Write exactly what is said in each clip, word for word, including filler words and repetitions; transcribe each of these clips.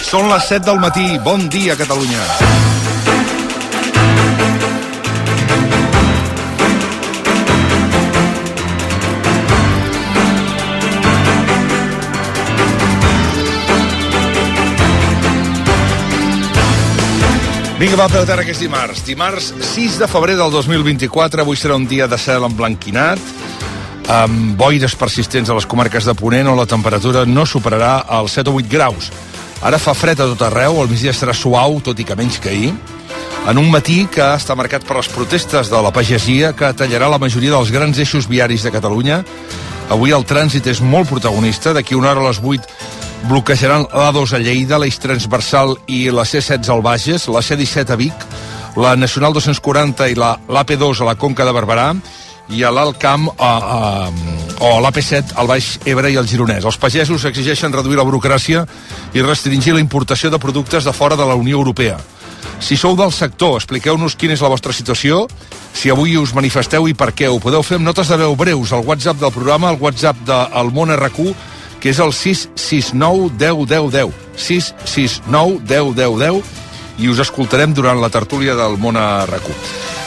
Són les set del matí. Bon dia, Catalunya. Vinga, va, peu terra, que és dimarts. Dimarts sis de febrer del dos mil vint-i-quatre. Avui serà un dia de cel emblanquinat, amb boires persistents a les comarques de Ponent, on la temperatura no superarà els set o vuit graus. Ara fa fred a tot arreu, el migdia serà suau, tot i que menys que ahir, en un matí que està marcat per les protestes de la pagesia, que tallarà la majoria dels grans eixos viaris de Catalunya. Avui el trànsit és molt protagonista. D'aquí una hora a les vuit bloquejaran l'A dos a Lleida, l'eix transversal i la C setze al Bages, la C disset a Vic, la Nacional dos-cents quaranta i la l'A P dos a la Conca de Barberà, i a l'Alt Camp a, a, o l'A P set al Baix Ebre i al Gironès. Els pagesos exigeixen reduir la burocràcia i restringir la importació de productes de fora de la Unió Europea. Si sou del sector, expliqueu-nos quina és la vostra situació, si avui us manifesteu i per què. Ho podeu fer amb notes de veu breus al WhatsApp del programa, al WhatsApp del Món R Q, que és el sis sis nou deu deu deu. sis sis nou deu deu deu, i us escoltarem durant la tertúlia del Món R Q.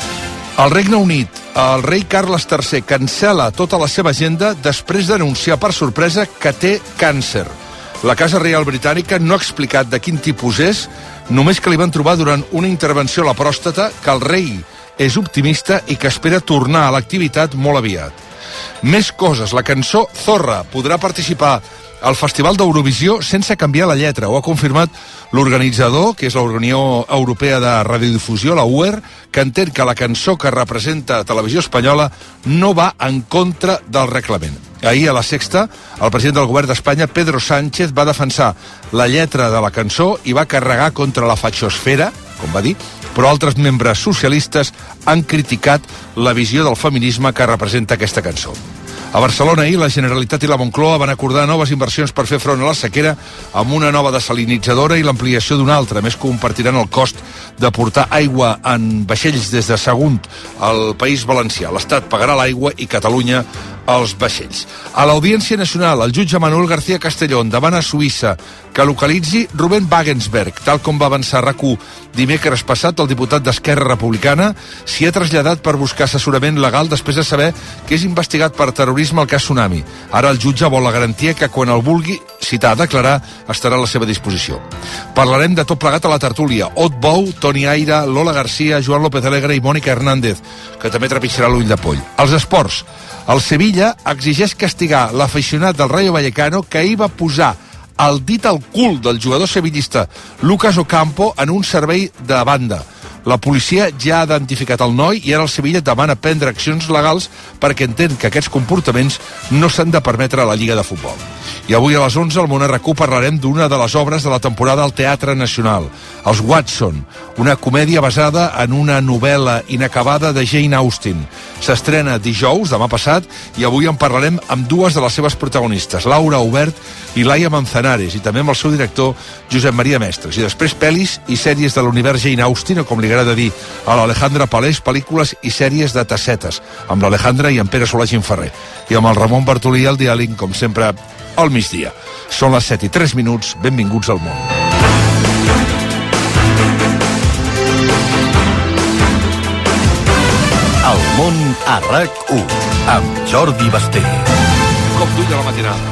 Al Regne Unit, el rei Carles tercer cancela tota la seva agenda després d'anunciar per sorpresa que té càncer. La Casa Reial Britànica no ha explicat de quin tipus és, només que li van trobar durant una intervenció a la pròstata, que el rei és optimista i que espera tornar a l'activitat molt aviat. Més coses. La cançó Zorra podrà participar al Festival d'Eurovisió sense canviar la lletra. Ho ha confirmat l'organitzador, que és la Unió Europea de Radiodifusió, la U E R, que entén que la cançó que representa Televisió Espanyola no va en contra del reglament. Ahir, a la Sexta, el president del govern d'Espanya, Pedro Sánchez, va defensar la lletra de la cançó i va carregar contra la fachosfera, com va dir, però altres membres socialistes han criticat la visió del feminisme que representa aquesta cançó. A Barcelona ahir, la Generalitat i la Moncloa van acordar noves inversions per fer front a la sequera, amb una nova desalinitzadora i l'ampliació d'una altra. A més, compartiran el cost de portar aigua en vaixells des de Sagunt al País Valencià. L'Estat pagarà l'aigua i Catalunya els vaixells. A l'Audiència Nacional, el jutge Manuel García Castellón demana a Suïssa que localitzi Ruben Wagensberg, tal com va avançar RAC u dimecres passat. El diputat d'Esquerra Republicana s'hi ha traslladat per buscar assessorament legal després de saber que és investigat per terrorisme al cas Tsunami. Ara el jutge vol la garantia que quan el vulgui citar a declarar estarà a la seva disposició. Parlarem de tot plegat a la tertúlia. Ot Bou, Toni Aira, Lola Garcia, Joan López Alegre i Mònica Hernández, que també trepitjarà l'ull de poll. Els esports. El Sevilla exigeix castigar l'aficionat del Rayo Vallecano que ahir va posar el dit al cul del jugador sevillista Lucas Ocampo en un servei de banda. La policia ja ha identificat el noi i ara el Sevilla demana prendre accions legals perquè entén que aquests comportaments no s'han de permetre a la Lliga de Futbol. I avui a les onze al Món R Q parlarem d'una de les obres de la temporada al Teatre Nacional, Els Watson, una comèdia basada en una novel·la inacabada de Jane Austen. S'estrena dijous, demà passat, i avui en parlarem amb dues de les seves protagonistes, Laura Aubert i Laia Manzanares, i també amb el seu director, Josep Maria Mestres. I després pel·lis i sèries de l'univers Jane Austen, o com li agrada dir a l'Alejandra Palés, pel·lícules i sèries de tassetes, amb l'Alejandra i en Pere Solà Gimferrer. I amb el Ramon Bartolí al diàleg, com sempre, al migdia. Són les set i tres minuts, benvinguts al món. El món a RAC u, amb Jordi Basté. Cop d'ull a la matinada.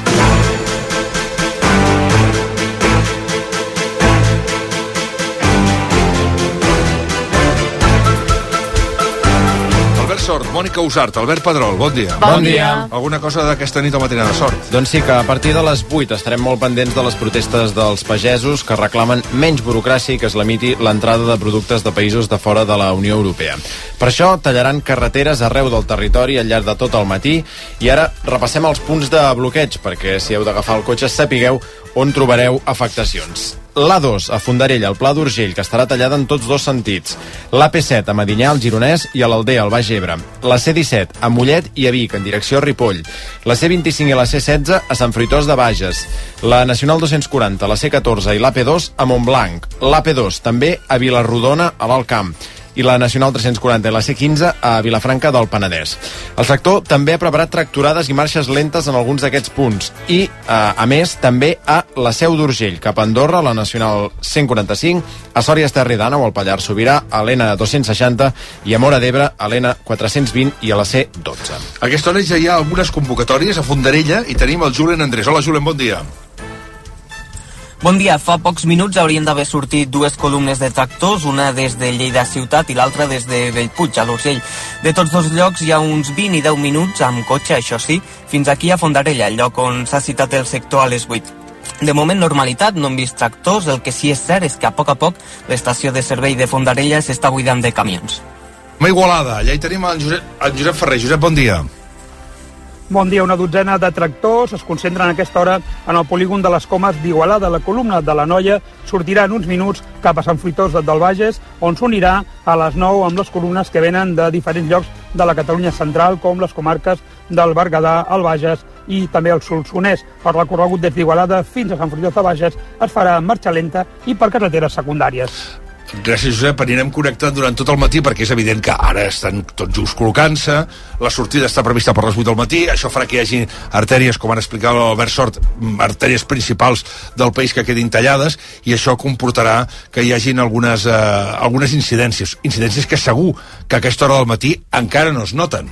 Sort, Mònica Usart, Albert Pedrol, bon dia. Bon dia. Alguna cosa d'aquesta nit o matinada, Sort? Doncs sí, que a partir de les vuit estarem molt pendents de les protestes dels pagesos que reclamen menys burocràcia i que es limiti l'entrada de productes de països de fora de la Unió Europea. Per això tallaran carreteres arreu del territori al llarg de tot el matí i ara repassem els punts de bloqueig perquè si heu d'agafar el cotxe sapigueu on trobareu afectacions. L'A dos a Fondarella, al Pla d'Urgell, que estarà tallada en tots dos sentits. L'A P set a Medinyà, al Gironès, i a l'Aldea, al Baix Ebre. La C disset a Mollet i a Vic, en direcció a Ripoll. La C vint-i-cinc i la C setze a Sant Fruitós de Bages. La Nacional dos-cents quaranta, la C catorze i l'A P dos a Montblanc. L'A P dos també a Vilarrodona, a l'Alt Camp. i la Nacional tres-cents quaranta i la C quinze a Vilafranca del Penedès. El sector també ha preparat tracturades i marxes lentes en alguns d'aquests punts i, eh, a més, també a la Seu d'Urgell, cap a Andorra, la Nacional cent quaranta-cinc, a Sòria Esterri d'Àneu, al Pallars Sobirà, a l'N dos-cents seixanta i a Móra d'Ebre, a l'N quatre-cents vint i a la C dotze. A aquesta hora ja hi ha algunes convocatòries a Fondarella i tenim el Julen Andrés. Hola, Julen, bon dia. Bon dia. Fa pocs minuts haurien d'haver sortit dues columnes de tractors, una des de Lleida ciutat i l'altra des de Bellpuig, a l'Urgell. De tots dos llocs hi ha uns vint i deu minuts amb cotxe, això sí, fins aquí a Fondarella, el lloc on s'ha citat el sector a les vuit. De moment, normalitat, no hem vist tractors. El que sí és cert és que a poc a poc l'estació de servei de Fondarella s'està buidant de camions. A Igualada, allà hi tenim el Josep, el Josep Ferrer. Josep, bon dia. Bon dia. Una dotzena de tractors es concentren a aquesta hora en el polígon de les Comes d'Igualada. La columna de la Noia sortirà en uns minuts cap a Sant Fruitós del Bages, on s'unirà a les nou amb les columnes que venen de diferents llocs de la Catalunya central, com les comarques del Berguedà, el Bages i també el Solsonès. El recorregut des d'Igualada fins a Sant Fruitós de Bages es farà en marxa lenta i per carreteres secundàries. Gràcies, Josep. Anirem connectant durant tot el matí perquè és evident que ara estan tots just col·locant-se, la sortida està prevista per les vuit del matí, això farà que hi hagi artèries, com han explicat l'Albert Sort, artèries principals del país que quedin tallades, i això comportarà que hi hagin algunes, eh, algunes incidències, incidències que segur que a aquesta hora del matí encara no es noten.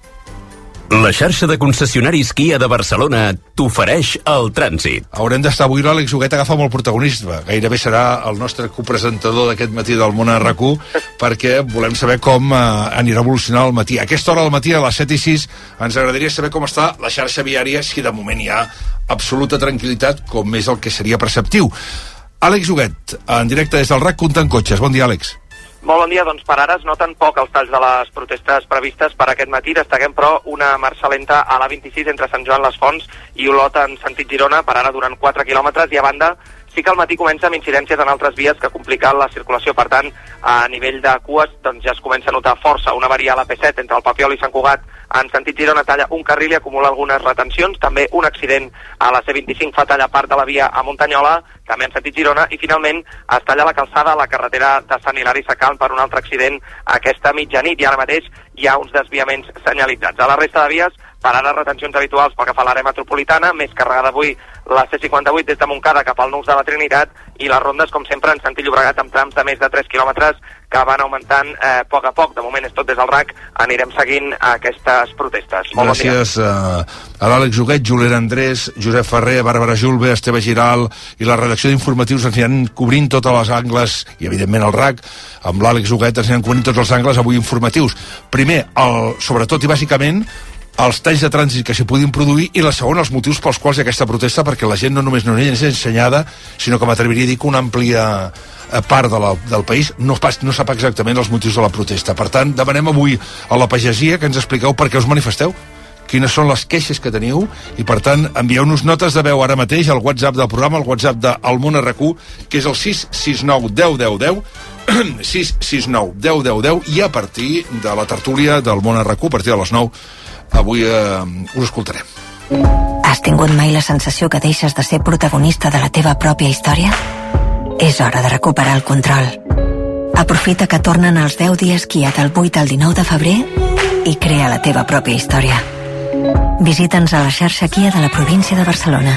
La xarxa de concessionaris Kia de Barcelona t'ofereix el trànsit. Haurem d'estar avui, l'Àlex Huguet agafa molt protagonisme. Gairebé serà el nostre copresentador d'aquest matí del Món a RAC u, perquè volem saber com eh, anirà evolucionant el matí. A aquesta hora del matí, a les set i sis, ens agradaria saber com està la xarxa viària, si de moment hi ha absoluta tranquil·litat, com és el que seria preceptiu. Àlex Huguet, en directe des del RAC, comptant cotxes. Bon dia, Àlex. Molt bon dia. Doncs per ara es noten poc els talls de les protestes previstes per aquest matí. Destaquem, però, una marxa lenta a l'A vint-i-sis entre Sant Joan les Fonts i Olot en sentit Girona, per ara durant quatre quilòmetres, i a banda sí que al matí comença amb incidències en altres vies que compliquen la circulació. Per tant, a nivell de cues doncs ja es comença a notar força. Una avaria a l'A P set entre el Papiol i Sant Cugat en sentit Girona talla un carril i acumula algunes retencions. També un accident a la C vint-i-cinc fa tallar part de la via a Muntanyola, també en sentit Girona, i finalment es talla la calçada a la carretera de Sant Hilari Sacalm per un altre accident aquesta mitjanit, i ara mateix hi ha uns desviaments senyalitzats. A la resta de vies, per ara retencions habituals pel que fa a l'àrea metropolitana, més carregada avui la C cinquanta-vuit des de Montcada cap al Nus de la Trinitat, i les rondes, com sempre, en sentit Llobregat amb trams de més de tres quilòmetres que van augmentant eh, a poc a poc. De moment és tot des del RAC, anirem seguint aquestes protestes. Molt Gràcies bon a, a l'Àlex Huguet, Julen Andrés, Josep Ferrer, Bàrbara Julve, Esteve Giral i la redacció d'informatius ens aniran cobrint totes les angles, i evidentment el RAC, amb l'Àlex Huguet ens aniran cobrint tots els angles avui informatius. Primer, el, sobretot i bàsicament, els talls de trànsit que s'hi puguin produir, i la segona, els motius pels quals hi ha aquesta protesta, perquè la gent no només no és ensenyada, sinó que m'atreviria a dir que una àmplia part de la, del país no, pas, no sap exactament els motius de la protesta. Per tant, demanem avui a la pagesia que ens expliqueu per què us manifesteu, quines són les queixes que teniu, i per tant envieu-nos notes de veu ara mateix al WhatsApp del programa, al WhatsApp del Món a RAC u, que és el sis sis nou deu deu deu, sis sis nou deu deu deu, i a partir de la tertúlia del Món a RAC u, a partir de les nou, avui eh, us escoltarem. Has tingut mai la sensació que deixes de ser protagonista de la teva pròpia història? És hora de recuperar el control. Aprofita que tornen els deu dies Kia del vuit al dinou de febrer i crea la teva pròpia història. Visita'ns a la xarxa Kia de la província de Barcelona.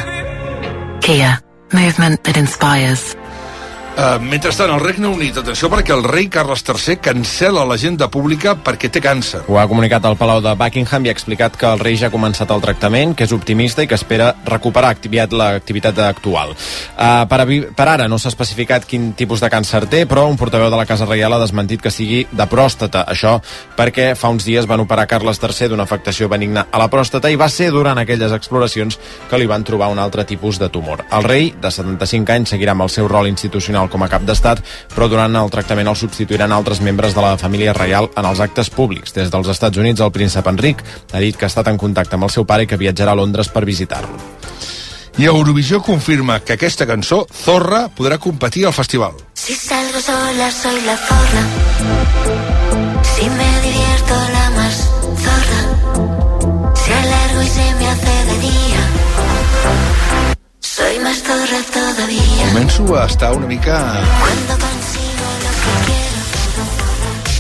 Kia. Movement that inspires. Uh, mentrestant, al Regne Unit, atenció, perquè el rei Carles tercer cancela l'agenda pública perquè té càncer. Ho ha comunicat al Palau de Buckingham i ha explicat que el rei ja ha començat el tractament, que és optimista i que espera recuperar activitat l'activitat actual. Uh, per, per ara no s'ha especificat quin tipus de càncer té, però un portaveu de la Casa Reial ha desmentit que sigui de pròstata. Això perquè fa uns dies van operar Carles tercer d'una afectació benigna a la pròstata, i va ser durant aquelles exploracions que li van trobar un altre tipus de tumor. El rei, de setanta-cinc anys, seguirà amb el seu rol institucional com a cap d'estat, però durant el tractament el substituiran altres membres de la família reial en els actes públics. Des dels Estats Units, el príncep Enric ha dit que ha estat en contacte amb el seu pare i que viatjarà a Londres per visitar-lo. I Eurovisió confirma que aquesta cançó, Zorra, podrà competir al festival. Si salgo sola soy la zorra, si me divierto la más zorra, si alargo y se me hace de día, soy más zorra todavía. Començo a estar una mica... Cuando consigo lo que quiero,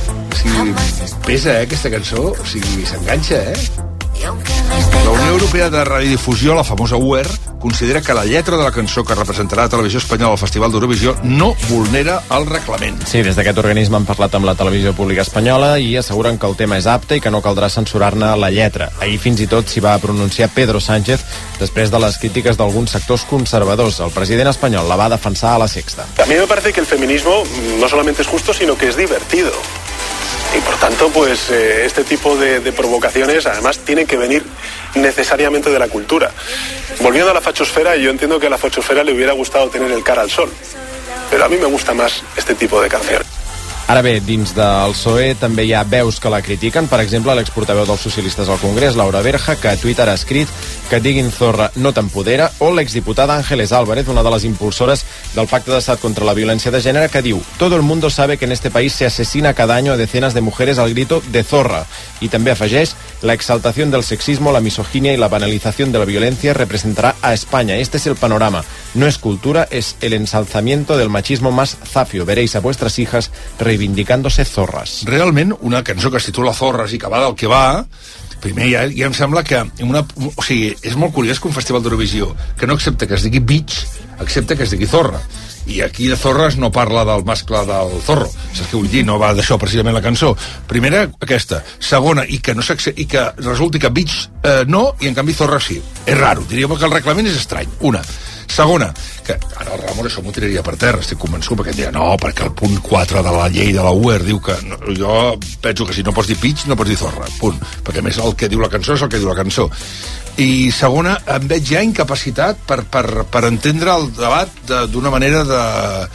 O sigui, pesa, eh, aquesta cançó. O sigui, s'enganxa, eh? La Unió Europea de Radiodifusió, la famosa U E R, considera que la lletra de la cançó que representarà la televisió espanyola al Festival d'Eurovisió no vulnera el reglament. Sí, des d'aquest organisme han parlat amb la televisió pública espanyola i asseguren que el tema és apte i que no caldrà censurar-ne la lletra. Ahir fins i tot s'hi va pronunciar Pedro Sánchez després de les crítiques d'alguns sectors conservadors. El president espanyol la va defensar a La Sexta. A mí me parece que el feminismo no solamente es justo, sino que es divertido. Y por tanto, pues eh, este tipo de, de provocaciones además tienen que venir necesariamente de la cultura. Volviendo a la fachosfera, yo entiendo que a la fachosfera le hubiera gustado tener el cara al sol, pero a mí me gusta más este tipo de canciones. Ara bé, dins del P S O E també hi ha veus que la critiquen. Per exemple, l'exportaveu dels socialistes al Congrés, Laura Berja, que a Twitter ha escrit que diguin zorra no t'empodera, o l'exdiputada Ángeles Álvarez, una de les impulsores del Pacte d'Estat contra la Violència de Gènere, que diu: todo el mundo sabe que en este país se asesina cada año a decenas de mujeres al grito de zorra. I també afegeix: la exaltación del sexismo, la misoginia y la banalización de la violencia representará a España. Este es el panorama. No es cultura, es el ensalzamiento del machismo más zafio. Veréis a vuestras hijas reivindicándose zorras. Realment, una cançó que es titula Zorres i que va del que va, primer ja, ja em sembla que una, o sigui, és molt curiós que un festival d'Eurovisió que no accepta que es digui bitch, accepta que es digui zorra. I aquí de zorres no parla del mascle del zorro. Saps què vull dir? No va d'això precisament la cançó. Primera, aquesta. Segona, i que, no i que resulti que bitch eh, no, i en canvi zorra sí. És raro. Diríem que el reglament és estrany. Una. Segona, que ara el Ramon això m'ho tiraria per terra, estic convençut, perquè em dirà, no, perquè el punt quatre de la llei de la U E R diu que... No, jo penso que si no pots dir pitch, no pots dir zorra, punt. Perquè a més el que diu la cançó és el que diu la cançó. I segona, em veig ja incapacitat per, per, per entendre el debat d'una manera de...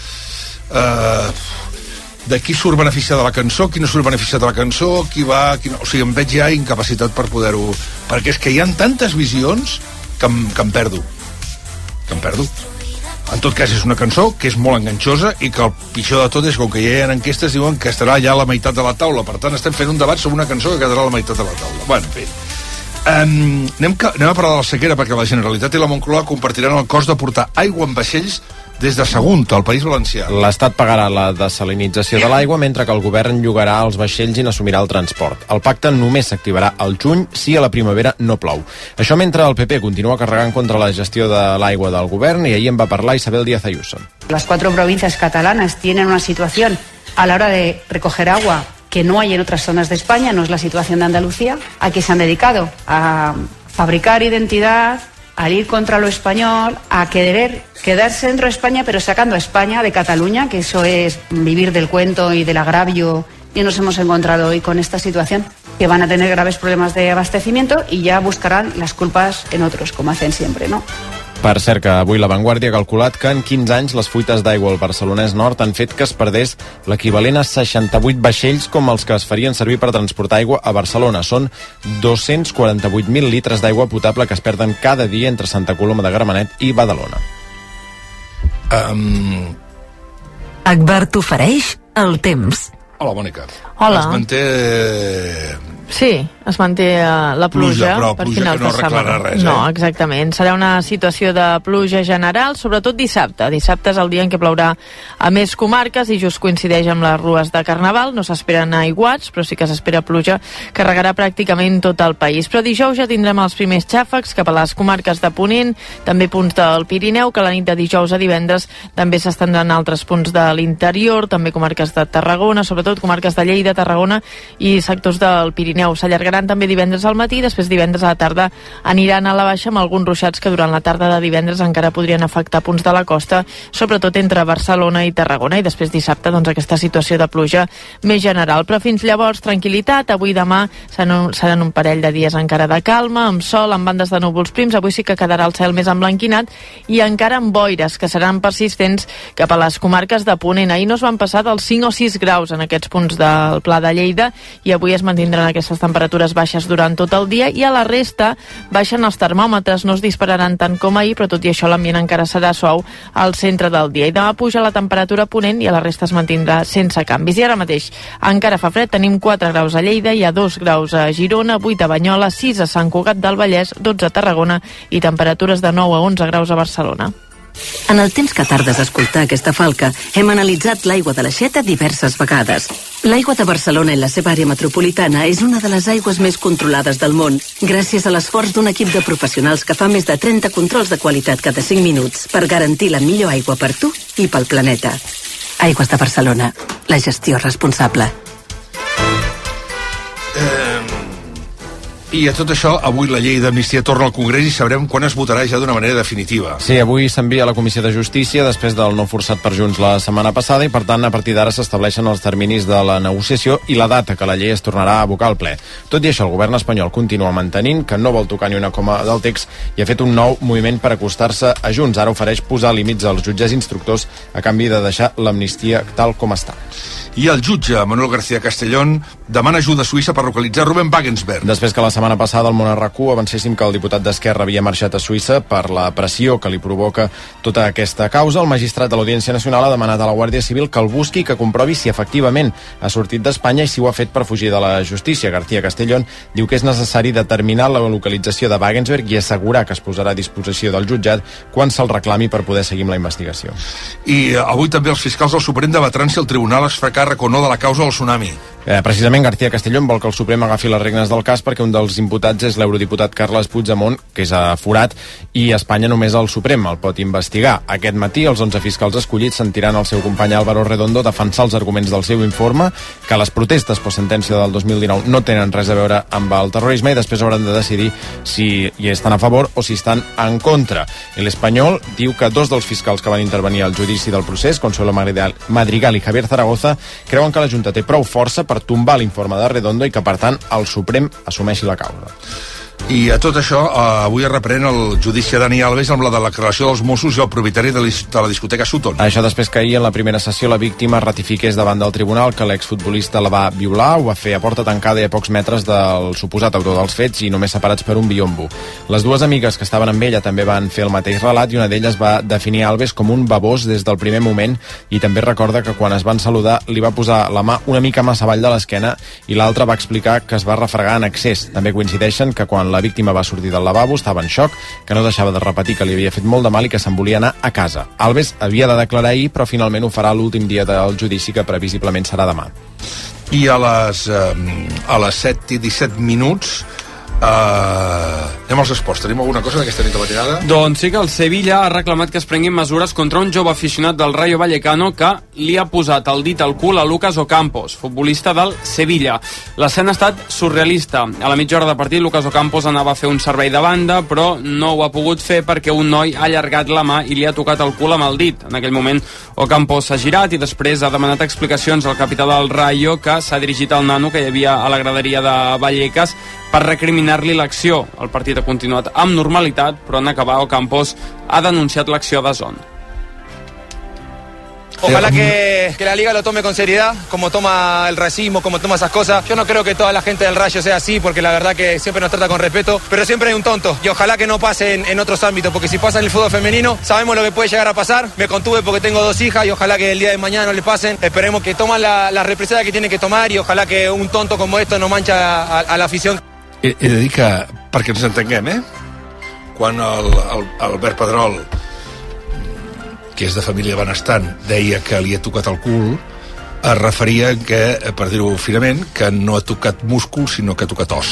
Eh, de qui surt beneficiat de la cançó, qui no surt beneficiat de la cançó, qui va... Qui no, o sigui, em veig ja incapacitat per poder-ho... Perquè és que hi ha tantes visions que em, que em perdo. que em perdo. En tot cas, és una cançó que és molt enganxosa i que el pitjor de tot és que, com que ja hi ha enquestes, diuen que estarà ja a la meitat de la taula. Per tant, estem fent un debat sobre una cançó que quedarà a la meitat de la taula. Bueno, en fi. Um, anem, anem a parlar de la sequera, perquè la Generalitat i la Moncloa compartiran el cost de portar aigua en vaixells des de Sagunt, al País Valencià. L'Estat pagarà la desalinització de l'aigua, mentre que el govern llogarà els vaixells i n'assumirà el transport. El pacte només s'activarà al juny si a la primavera no plou. Això mentre el P P continua carregant contra la gestió de l'aigua del govern, i ahir en va parlar Isabel Díaz Ayuso. Las cuatro provincias catalanas tienen una situación a la hora de recoger agua que no hay en otras zonas de España, no es la situación de Andalucía. Aquí se han dedicado a fabricar identidad, al ir contra lo español, a querer quedarse dentro de España, pero sacando a España de Cataluña, que eso es vivir del cuento y del agravio, y nos hemos encontrado hoy con esta situación, que van a tener graves problemas de abastecimiento y ya buscarán las culpas en otros, como hacen siempre, ¿no? Per cert, que avui La Vanguardia ha calculat que en quinze anys les fuites d'aigua al Barcelonès Nord han fet que es perdés l'equivalent a seixanta-vuit vaixells com els que es farien servir per transportar aigua a Barcelona. Són dos-cents quaranta-vuit mil litres d'aigua potable que es perden cada dia entre Santa Coloma de Gramenet i Badalona. Um... Akbar t'ofereix el temps. Hola, Mònica. Hola. Es manté... Sí, es manté uh, la pluja, pluja però per pluja finals que no de setmana. Res, eh? No, exactament. Serà una situació de pluja general, sobretot dissabte. Dissabte és el dia en què plourà a més comarques i just coincideix amb les rues de Carnaval. No s'esperen aiguats, però sí que s'espera pluja que regarà pràcticament tot el país. Però dijous ja tindrem els primers xàfecs cap a les comarques de Ponent, també punts del Pirineu, que la nit de dijous a divendres també s'estendran altres punts de l'interior, també comarques de Tarragona, sobretot comarques de Lleida, Tarragona i sectors del Pirineu. S'allargaran també divendres al matí, després divendres a la tarda aniran a la baixa amb alguns ruixats que durant la tarda de divendres encara podrien afectar punts de la costa, sobretot entre Barcelona i Tarragona, i després dissabte doncs aquesta situació de pluja més general. Però fins llavors tranquil·litat, avui i demà seran un parell de dies encara de calma, amb sol, amb bandes de núvols prims, avui sí que quedarà el cel més emblanquinat i encara amb boires que seran persistents cap a les comarques de Ponent. Ahir no es van passar dels cinc o sis graus en aquests punts del Pla de Lleida i avui es mantindran aquestes temperatures baixes durant tot el dia i a la resta baixen els termòmetres, no es dispararan tant com ahir, però tot i això l'ambient encara serà suau al centre del dia. I demà puja la temperatura a Ponent i a la resta es mantindrà sense canvis. I ara mateix encara fa fred, tenim quatre graus a Lleida, hi ha dos graus a Girona, vuit a Banyoles, sis a Sant Cugat del Vallès, dotze a Tarragona i temperatures de nou a onze graus a Barcelona. En el temps que tardes a escoltar aquesta falca, hem analitzat l'aigua de l'aixeta diverses vegades. L'aigua de Barcelona i la seva àrea metropolitana és una de les aigües més controlades del món, gràcies a l'esforç d'un equip de professionals que fa més de trenta controls de qualitat cada cinc minuts per garantir la millor aigua per tu i pel planeta. Aigües de Barcelona, la gestió responsable. I a tot això, avui la llei d'amnistia torna al Congrés i sabrem quan es votarà ja d'una manera definitiva. Sí, avui s'envia a la Comissió de Justícia després del no forçat per Junts la setmana passada i, per tant, a partir d'ara s'estableixen els terminis de la negociació i la data que la llei es tornarà a abocar al ple. Tot i això, el govern espanyol continua mantenint que no vol tocar ni una coma del text i ha fet un nou moviment per acostar-se a Junts. Ara ofereix posar límits als jutges instructors a canvi de deixar l'amnistia tal com està. I el jutge Manuel García Castellón demana ajuda a Suïssa per localitzar Ruben Wagensberg. Després que la setmana passada al Món R Q avancéssim que el diputat d'Esquerra havia marxat a Suïssa per la pressió que li provoca tota aquesta causa, el magistrat de l'Audiència Nacional ha demanat a la Guàrdia Civil que el busqui i que comprovi si efectivament ha sortit d'Espanya i si ho ha fet per fugir de la justícia. García Castellón diu que és necessari determinar la localització de Wagensberg i assegurar que es posarà a disposició del jutjat quan se'l reclami per poder seguir amb la investigació. I avui també els fiscals del Suprem debatran si el tribunal es fa càrrec o no de la causa del tsunami. Eh, precisament García Castellón vol que el Suprem agafi les regnes del cas perquè un dels imputats és l'eurodiputat Carles Puigdemont, que és aforat, i Espanya només el Suprem el pot investigar. Aquest matí els onze fiscals escollits sentiran el seu company Álvaro Redondo defensar els arguments del seu informe, que les protestes per sentència del dos mil dinou no tenen res a veure amb el terrorisme i després hauran de decidir si hi estan a favor o si estan en contra. L'Espanyol diu que dos dels fiscals que van intervenir al judici del procés, Consuelo Madrigal i Javier Zaragoza, creuen que la Junta té prou força per tombar l'informe de Redondo i que, per tant, el Suprem assumeixi la causa. I a tot això, eh, avui es reprèn el judici a Dani Alves amb la de la declaració dels Mossos i el propietari de, de la discoteca Sutton. Això després que ahir, en la primera sessió, la víctima ratifiqués davant del tribunal que l'exfutbolista la va violar, ho va fer a porta tancada i a pocs metres del suposat autor dels fets i només separats per un biombo. Les dues amigues que estaven amb ella també van fer el mateix relat i una d'elles va definir Alves com un babós des del primer moment i també recorda que quan es van saludar li va posar la mà una mica massa avall de l'esquena i l'altra va explicar que es va refregar en excés. També coincideixen que quan la víctima va sortir del lavabo estava en xoc, que no deixava de repetir que li havia fet molt de mal i que se'n volia anar a casa. Alves havia de declarar ahir, però finalment ho farà l'últim dia del judici, que previsiblement serà demà. I a les, eh, a les set i disset minuts Uh, anem als esports. Tenim alguna cosa d'aquesta nit de matinada? Doncs sí que el Sevilla ha reclamat que es prenguin mesures contra un jove aficionat del Rayo Vallecano que li ha posat el dit al cul a Lucas Ocampos, futbolista del Sevilla. L'escena ha estat surrealista. A la mitja hora de partit, Lucas Ocampos anava a fer un servei de banda, però no ho ha pogut fer perquè un noi ha allargat la mà i li ha tocat el cul amb el dit. En aquell moment, Ocampos s'ha girat i després ha demanat explicacions al capità del Rayo, que s'ha dirigit al nano que hi havia a la graderia de Vallecas per recriminar-li l'acció. El partit ha continuat amb normalitat, però en acabar Ocampos ha denunciat l'acció de Zon. Ojalá que, que la liga lo tome con seriedad, como toma el racismo, como toma esas cosas. Yo no creo que toda la gente del Rayo sea así, porque la verdad que siempre nos trata con respeto, pero siempre hay un tonto. Y ojalá que no pase en, en otros ámbitos, porque si pasa en el fútbol femenino, sabemos lo que puede llegar a pasar. Me contuve porque tengo dos hijas y ojalá que el día de mañana no le pasen. Esperemos que tomen la, la represalias que tienen que tomar y ojalá que un tonto como esto no mancha a, a la afición. He, he de dir que, perquè ens entenguem, eh? Quan el, el, el Albert Pedrol, que és de família benestant, deia que li ha tocat el cul, es referia que, per dir-ho finament, que no ha tocat múscul, sinó que ha tocat os.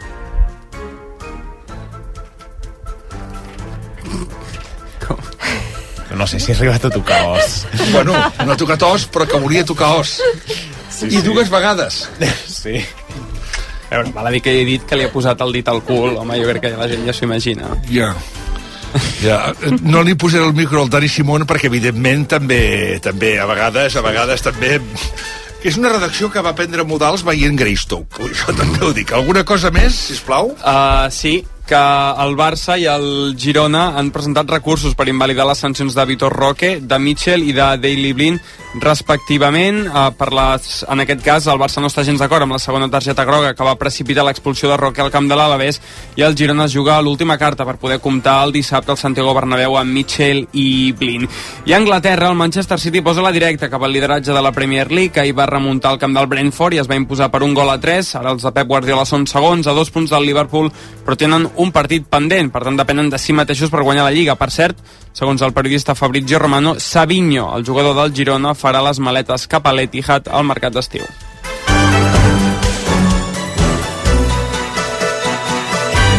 No sé si ha arribat a tocar os. Bueno, no ha tocat os, però que volia tocar os. Sí, I dues sí. vegades. Sí. A veure, val a dir que he dit que li ha posat el dit al cul, home, jo crec que la gent ja s'ho imagina. Ja. Ja, no li posaré el micro al Dani Simón perquè evidentment també, també a vegades, a vegades també que és una redacció que va prendre modals veient Greystoke. Això també ho dic. Alguna cosa més, sisplau? Uh, sí, que el Barça i el Girona han presentat recursos per invalidar les sancions de Vitor Roque, de Mitchell i de Daley Blind, respectivament. Uh, per les, en aquest cas, el Barça no està gens d'acord amb la segona targeta groga que va precipitar l'expulsió de Roque al camp de l'Alavés, i el Girona es juga l'última carta per poder comptar el dissabte al Santiago Bernabéu amb Mitchell i Blind. I a Anglaterra, el Manchester City posa la directa cap al lideratge de la Premier League, que hi va remuntar al camp del Brentford i es va imposar per un gol a tres. Ara els de Pep Guardiola són segons, a dos punts del Liverpool, però tenen un partit pendent, per tant depenen de si mateixos per guanyar la Lliga. Per cert, segons el periodista Fabrizio Romano, Savinho, el jugador del Girona, farà les maletes cap a l'Etihad al mercat d'estiu.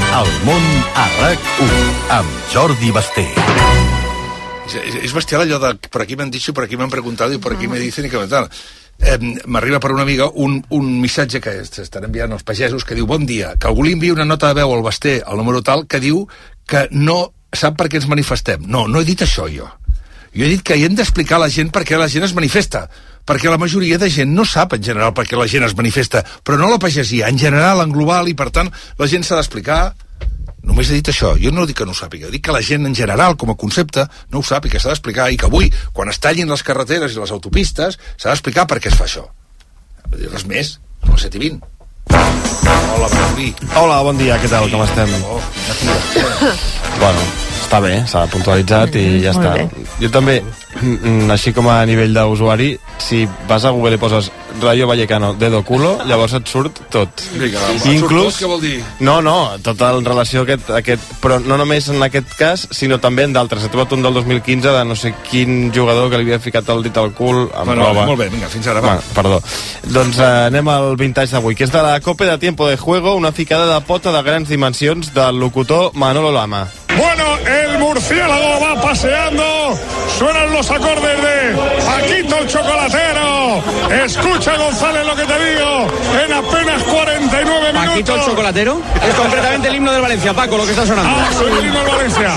El món a RAC u, amb Jordi Basté. És, és bestial allò de per aquí m'han dit, per aquí m'han preguntat i per aquí me dicen i que tal. Eh, m'arriba per una amiga un, un missatge que estan enviant els pagesos que diu: bon dia, que algú li envia una nota de veu al Basté, al número tal, que diu que no sap per què ens manifestem. No, no he dit això jo. Jo he dit que hi hem d'explicar a la gent per què la gent es manifesta, perquè la majoria de gent no sap en general per què la gent es manifesta, però no la pagesia, en general, en global, i per tant la gent s'ha d'explicar. Només he dit això, jo no dic que no ho sàpiga, dic que la gent en general, com a concepte, no ho sap i que s'ha d'explicar, i que avui, quan es tallin les carreteres i les autopistes, s'ha d'explicar per què es fa això. Res més, són les set i vint. Hola, Martí. Hola, bon dia, què tal, com estem? Oh, bueno, està bé, s'ha puntualitzat i ja està. Jo també, així com a nivell d'usuari, si vas a Google i poses Rayo Vallecano, dedo culo, llavors et surt tot. Vinga, inclús, què vol dir? No, no, tota en relació a aquest, a aquest, però no només en aquest cas, sinó també en d'altres. He trobat un del dos mil quinze de no sé quin jugador que li havia ficat el dit al cul amb bueno, roba. Molt bé, vinga, fins ara, va. Va, perdó. Doncs eh, anem al vintage d'avui, que és de la Copa de Tiempo de Juego, una ficada de pota de grans dimensions del locutor Manolo Lama. Bueno, el murciélago va paseando, suenan los acordes de Paquito el Chocolatero. Escucha, González, lo que te digo, en apenas cuarenta y nueve minutos. ¿Paquito el Chocolatero? Es concretamente el himno del Valencia, Paco, lo que está sonando. Ah, soy el himno del Valencia.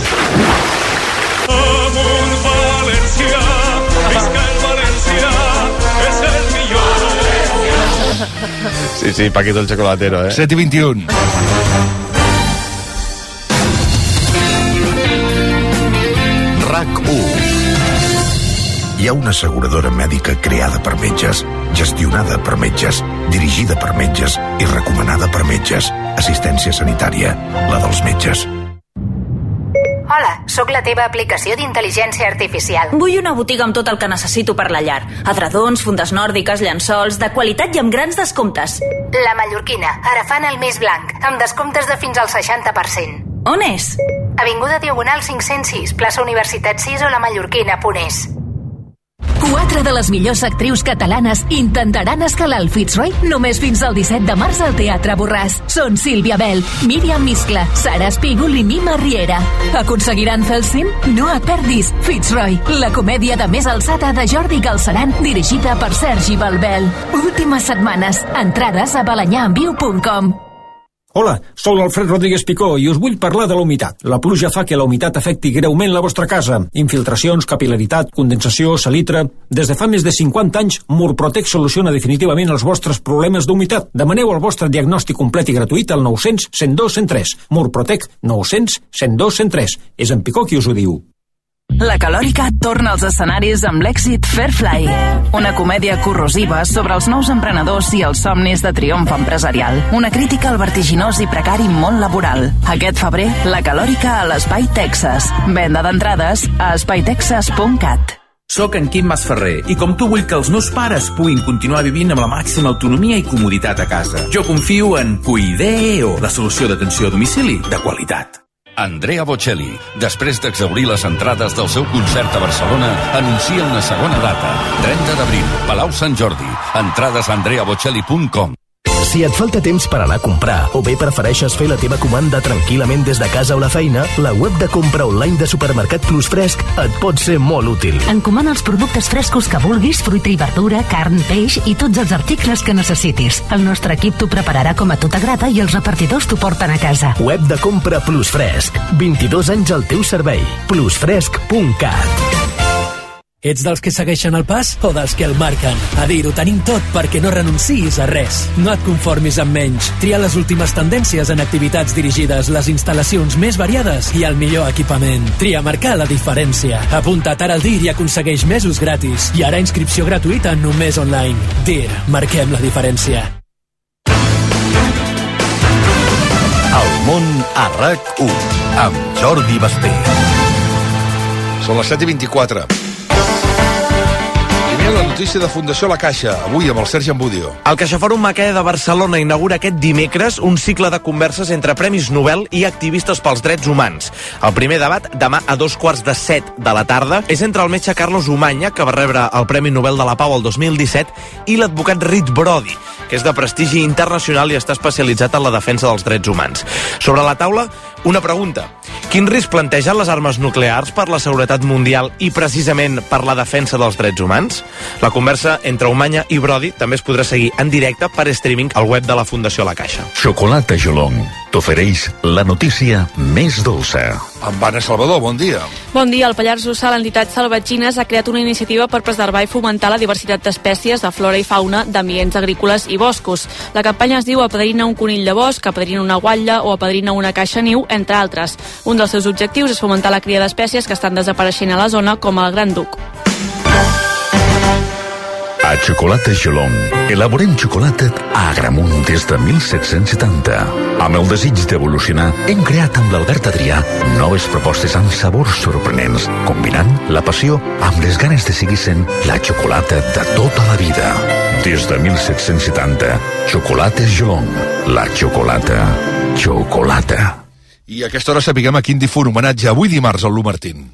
Vamos, Valencia, visca el Valencia, es el millón. Sí, sí, Paquito el Chocolatero, eh? set i vint-i-un. RAC u. Hi ha una asseguradora mèdica creada per metges, gestionada per metges, dirigida per metges i recomanada per metges. Assistència sanitària, la dels metges. Hola, sóc la teva aplicació d'intel·ligència artificial. Vull una botiga amb tot el que necessito per la llar. Adredons, fundes nòrdiques, llençols, de qualitat i amb grans descomptes. La Mallorquina, ara fan el mes blanc, amb descomptes de fins al seixanta per cent. On és? Avinguda Diagonal cinc-cents sis, plaça Universitat sis o la Mallorquina, punt es. Quatre de les millors actrius catalanes intentaran escalar el Fitzroy només fins al disset de març al Teatre Borràs. Són Sílvia Bell, Míriam Miscla, Sara Espígol i Mima Riera. Aconseguiran fer el cim? No et perdis Fitzroy, la comèdia de més alçada de Jordi Galceran, dirigida per Sergi Balbel. Últimes setmanes. Entrades a balanyaenviu punt com. Hola, sou l'Alfred Rodríguez Picó i us vull parlar de la humitat. La pluja fa que la humitat afecti greument la vostra casa. Infiltracions, capil·laritat, condensació, salitre... Des de fa més de cinquanta anys, Murprotec soluciona definitivament els vostres problemes d'humitat. Demaneu el vostre diagnòstic complet i gratuït al nou cents cent dos cent tres. Murprotec nou cents cent dos cent tres. És en Picó qui us ho diu. La Calòrica torna als escenaris amb l'èxit Fairfly, una comèdia corrosiva sobre els nous emprenedors i els somnis de triomf empresarial. Una crítica al vertiginós i precari món laboral. Aquest febrer, La Calòrica a l'Espai Texas. Venda d'entrades a espai texas punt cat. Soc en Quim Masferrer i com tu vull que els meus pares puguin continuar vivint amb la màxima autonomia i comoditat a casa. Jo confio en Cuideo, la solució d'atenció a domicili de qualitat. Andrea Bocelli, després d'exhaurir les entrades del seu concert a Barcelona, anuncia una segona data. trenta d'abril, Palau Sant Jordi. Entrades a andrea bocelli punt com. Si et falta temps per anar a comprar o bé prefereixes fer la teva comanda tranquil·lament des de casa o la feina, la web de compra online de Supermercat Plus Fresc et pot ser molt útil. Encomana els productes frescos que vulguis, fruita i verdura, carn, peix i tots els articles que necessitis. El nostre equip t'ho prepararà com a tu t'agrada i els repartidors t'ho porten a casa. Web de compra Plus Fresc. vint-i-dos anys al teu servei. plusfresc punt cat. Ets dels que segueixen el pas o dels que el marquen? A dir, ho tenim tot perquè no renunciïs a res. No et conformis amb menys. Tria les últimes tendències en activitats dirigides, les instal·lacions més variades i el millor equipament. Tria marcar la diferència. Apunta't ara al D I R i aconsegueix mesos gratis. I ara inscripció gratuïta només online. D I R, marquem la diferència. El món a RAC u, amb Jordi Basté. Són les set i vint-i-quatre. la notícia de Fundació La Caixa, avui amb el Sergi Ambudio. El CaixaForum Maqueda de Barcelona inaugura aquest dimecres un cicle de converses entre Premis Nobel i activistes pels drets humans. El primer debat, demà a dos quarts de set de la tarda, és entre el metge Carlos Umaña, que va rebre el Premi Nobel de la Pau el dos mil disset, i l'advocat Rit Brody, que és de prestigi internacional i està especialitzat en la defensa dels drets humans. Sobre la taula, una pregunta. Quin risc plantegen les armes nuclears per la seguretat mundial i precisament per la defensa dels drets humans? La conversa entre Umaña i Brody també es podrà seguir en directe per streaming al web de la Fundació La Caixa. Xocolata Jolong t'ofereix la notícia més dolça. Amb Anna Salvador, bon dia. Bon dia. El Pallars Jussà, l'entitat Salvatgines, ha creat una iniciativa per preservar i fomentar la diversitat d'espècies de flora i fauna d'ambients agrícoles i boscos. La campanya es diu Apadrina un conill de bosc, Apadrina una guatlla o Apadrina una caixa niu, entre altres. Un dels seus objectius és fomentar la cria d'espècies que estan desapareixent a la zona, com el gran duc. A Xocolata Jolong elaborem xocolata a Agramunt des de mil set-cents setanta. Amb el desig d'evolucionar, hem creat amb l'Albert Adrià noves propostes amb sabors sorprenents, combinant la passió amb les ganes de seguir sent la xocolata de tota la vida. Des de mil set-cents setanta, Xocolata Jolong, la xocolata, xocolata. I a aquesta hora sapiguem a quin difunt homenatge avui dimarts al Lu Martín.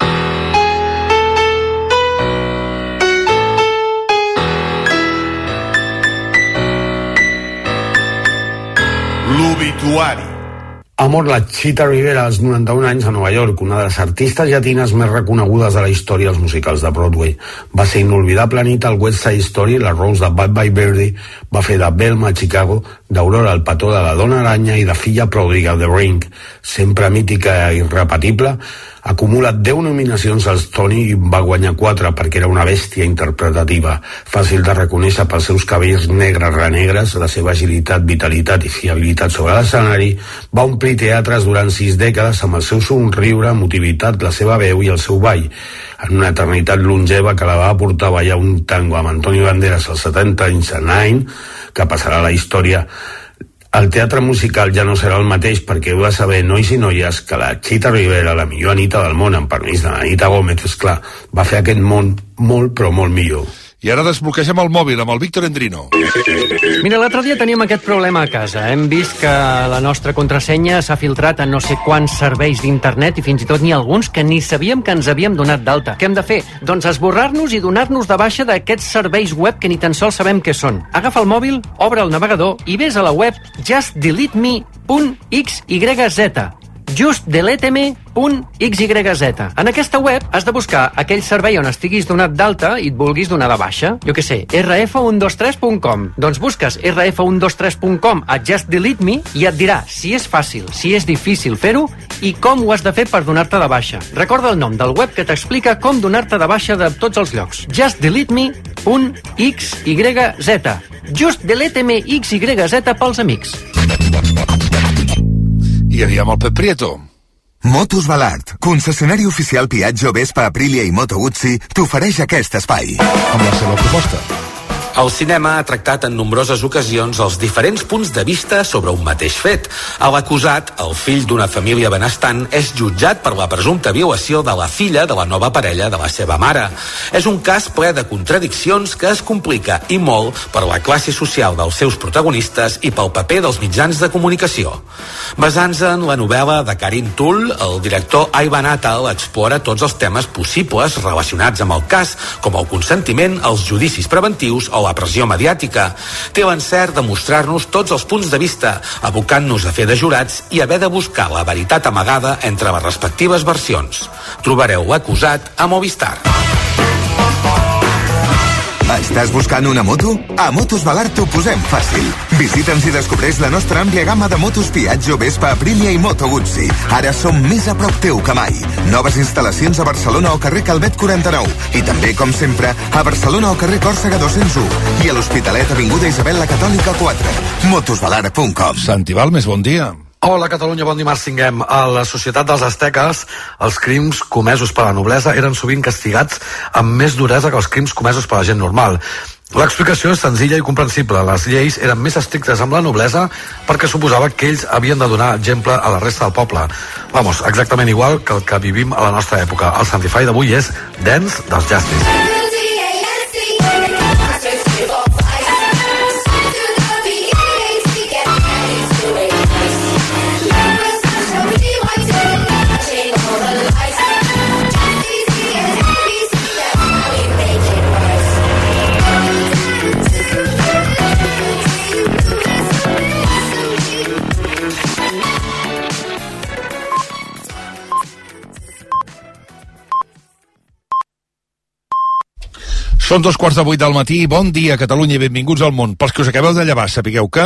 L'obituari. Ha mort la Chita Rivera als noranta-un anys a Nova York, una de les artistes llatines més reconegudes de la història dels musicals de Broadway. Va ser inolvidable nit al West Side Story, la Rose de Bye Bye Birdie, va fer de Velma a Chicago, d'Aurora el petó de la Dona Aranya i de Filla pròdiga de Ring. Sempre mítica i irrepetible, ha acumulat deu nominacions als Tony i va guanyar quatre perquè era una bèstia interpretativa, fàcil de reconèixer pels seus cabells negres renegres, la seva agilitat, vitalitat i fiabilitat sobre l'escenari. Va omplir teatres durant sis dècades amb el seu somriure, emotivitat, la seva veu i el seu ball. En una eternitat longeva que la va portar a ballar un tango amb Antonio Banderas als setanta anys a Nine, que passarà a la història. El teatre musical ja no serà el mateix perquè heu de saber, nois i noies, que la Chita Rivera, la millor Anita del món, amb permís de l'Anita Gómez, esclar, va fer aquest món molt, però molt millor. I ara desbloquegem el mòbil amb el Víctor Endrino. Mira, l'altre dia teníem aquest problema a casa. Hem vist que la nostra contrasenya s'ha filtrat en no sé quants serveis d'internet i fins i tot n'hi ha alguns que ni sabíem que ens havíem donat d'alta. Què hem de fer? Doncs esborrar-nos i donar-nos de baixa d'aquests serveis web que ni tan sols sabem què són. Agafa el mòbil, obre el navegador i ves a la web just delete me punt x y z. just delete me punt x y z. En aquesta web has de buscar aquell servei on estiguis donat d'alta i et vulguis donar de baixa. Jo què sé, erre efe cent vint-i-tres punt com. Doncs busques erre efe cent vint-i-tres punt com a Just Delete Me i et dirà si és fàcil, si és difícil fer-ho i com ho has de fer per donar-te de baixa. Recorda el nom del web que t'explica com donar-te de baixa de tots els llocs. just delete me punt x y z. Just Delete Me x y z pels amics. I anirem al Pep Prieto. Motos Balart, concessionari oficial Piaggio, Vespa, Aprilia i Moto Guzzi, t'ofereix aquest espai. Amb la seva proposta. El cinema ha tractat en nombroses ocasions els diferents punts de vista sobre un mateix fet. L'acusat, el fill d'una família benestant, és jutjat per la presumpta violació de la filla de la nova parella de la seva mare. És un cas ple de contradiccions que es complica i molt per la classe social dels seus protagonistes i pel paper dels mitjans de comunicació. Basant-se en la novel·la de Karim Tull, el director Ivan Attal explora tots els temes possibles relacionats amb el cas, com el consentiment, els judicis preventius o la pressió mediàtica. Té l'encert de mostrar-nos tots els punts de vista, abocant-nos a fer de jurats i haver de buscar la veritat amagada entre les respectives versions. Trobareu l'acusat a Movistar. Estàs buscant una moto? A Motos Balart t'ho posem fàcil. Visita'ns i descobreix la nostra àmplia gamma de motos Piaggio, Vespa, Aprilia i Moto Guzzi. Ara som més a prop teu que mai. Noves instal·lacions a Barcelona o carrer Calvet quaranta-nou. I també, com sempre, a Barcelona o carrer Còrsega dos-cents u. I a l'Hospitalet, avinguda Isabel la Catòlica quatre. motosbalart punt com. Santi Balmes, bon dia. Hola, Catalunya, bon dimarts tinguem. A la societat dels asteques, els crims comesos per la noblesa eren sovint castigats amb més duresa que els crims comesos per la gent normal. L'explicació és senzilla i comprensible. Les lleis eren més estrictes amb la noblesa perquè suposava que ells havien de donar exemple a la resta del poble. Vamos, exactament igual que el que vivim a la nostra època. El Santify d'avui és Dance dels Justice. Són dos quarts de vuit del matí. Bon dia, Catalunya, i benvinguts al món. Pels que us acabeu de llevar, sapigueu que...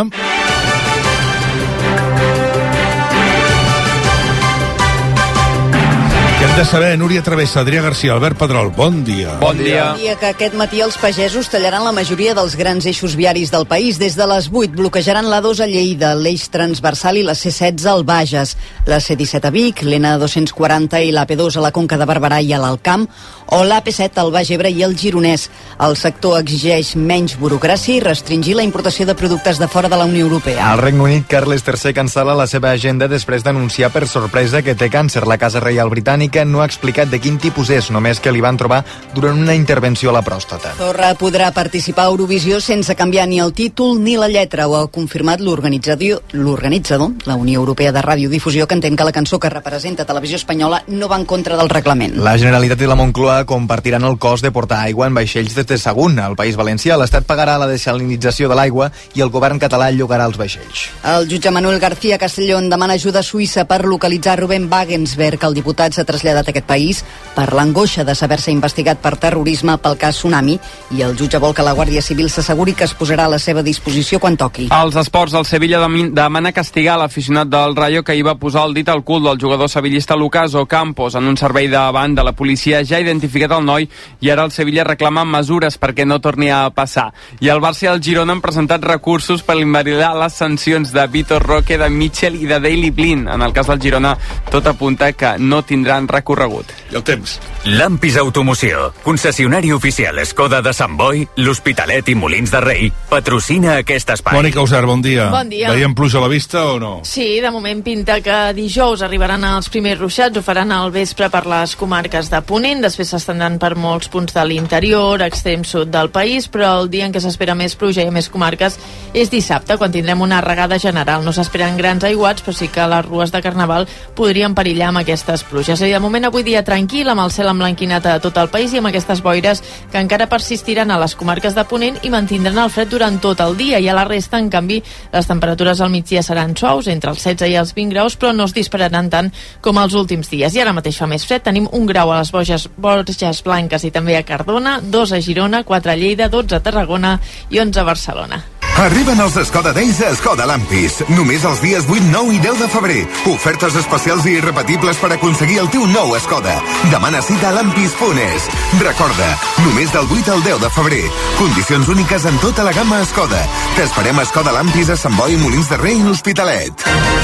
Què hem de saber? Núria Travessa, Adrià Garcia, Albert Pedrol, bon dia. Bon dia. Bon dia, que aquest matí els pagesos tallaran la majoria dels grans eixos viaris del país. Des de les vuit bloquejaran l'A dos a Lleida, l'eix transversal i la C setze al Bages, la C disset a Vic, l'N dos-cents quaranta i l'A P dos a la Conca de Barberà i a l'Alt Camp, o l'A P set al Baix Ebre i el Gironès. El sector exigeix menys burocràcia i restringir la importació de productes de fora de la Unió Europea. Al Regne Unit, Carles tercer cancel·la la seva agenda després d'anunciar per sorpresa que té càncer. La Casa Reial Britànica no ha explicat de quin tipus és, només que li van trobar durant una intervenció a la pròstata. Zorra podrà participar a Eurovisió sense canviar ni el títol ni la lletra, ho ha confirmat l'organitzador, l'organitzador, la Unió Europea de Radiodifusió, que entén que la cançó que representa Televisió Espanyola no va en contra del reglament. La Generalitat i la Moncloa compartiran el cost de portar aigua en vaixells des de Sagunt. Al País Valencià, l'Estat pagarà la desalinització de l'aigua i el govern català llogarà els vaixells. El jutge Manuel García Castellón demana ajuda a Suïssa per localitzar Rubén Wagensberg. El diputat s'ha traslladat a aquest país per l'angoixa de saber-se investigat per terrorisme pel cas Tsunami, i el jutge vol que la Guàrdia Civil s'asseguri que es posarà a la seva disposició quan toqui. Als esports, el Sevilla demana castigar l'aficionat del Rayo que hi va posar el dit al cul del jugador sevillista Lucas Ocampos. En un servei davant de la policia ja ha identificat el noi i ara el Sevilla reclama mesures perquè no torni a passar. I el Barça i el Girona han presentat recursos per invalidar les sancions de Vitor Roque, de Mitchell i de Daley Blind. En el cas del Girona, tot apunta que no tindran recorregut. I el temps. Lampis Automoció, concessionari oficial Skoda de Sant Boi, l'Hospitalet i Molins de Rei, patrocina aquest espai. Mònica Usar, bon dia. Bon dia. Veiem pluja a la vista o no? Sí, de moment pinta que dijous arribaran els primers ruixats, ho faran al vespre per les comarques de Ponent, després s'estendran per molts punts de l'interior, extrem sud del país, però el dia en què s'espera més pluja i més comarques és dissabte, quan tindrem una regada general. No s'esperen grans aiguats, però sí que les rues de Carnaval podrien perillar amb aquestes pluges. I de moment avui dia tranquil, amb el cel emblanquinat a tot el país i amb aquestes boires que encara persistiran a les comarques de Ponent i mantindran el fred durant tot el dia, i a la resta, en canvi, les temperatures al migdia seran suaus, entre els setze i els vint graus, però no es dispararan tant com els últims dies. I ara mateix fa més fred, tenim un grau a les Borges, Borges Blanques i també a Cardona, dos a Girona, quatre a Lleida, dotze a Tarragona i onze a Barcelona. Arriben els Skoda Days a Skoda Lampis. Només els dies vuit, nou i deu de febrer. Ofertes especials i irrepetibles per aconseguir el teu nou Skoda. Demana cita a lampis punt es. Recorda, només del vuit al deu de febrer. Condicions úniques en tota la gamma Skoda. T'esperem a Skoda Lampis a Sant Boi, Molins de Rei i l'Hospitalet.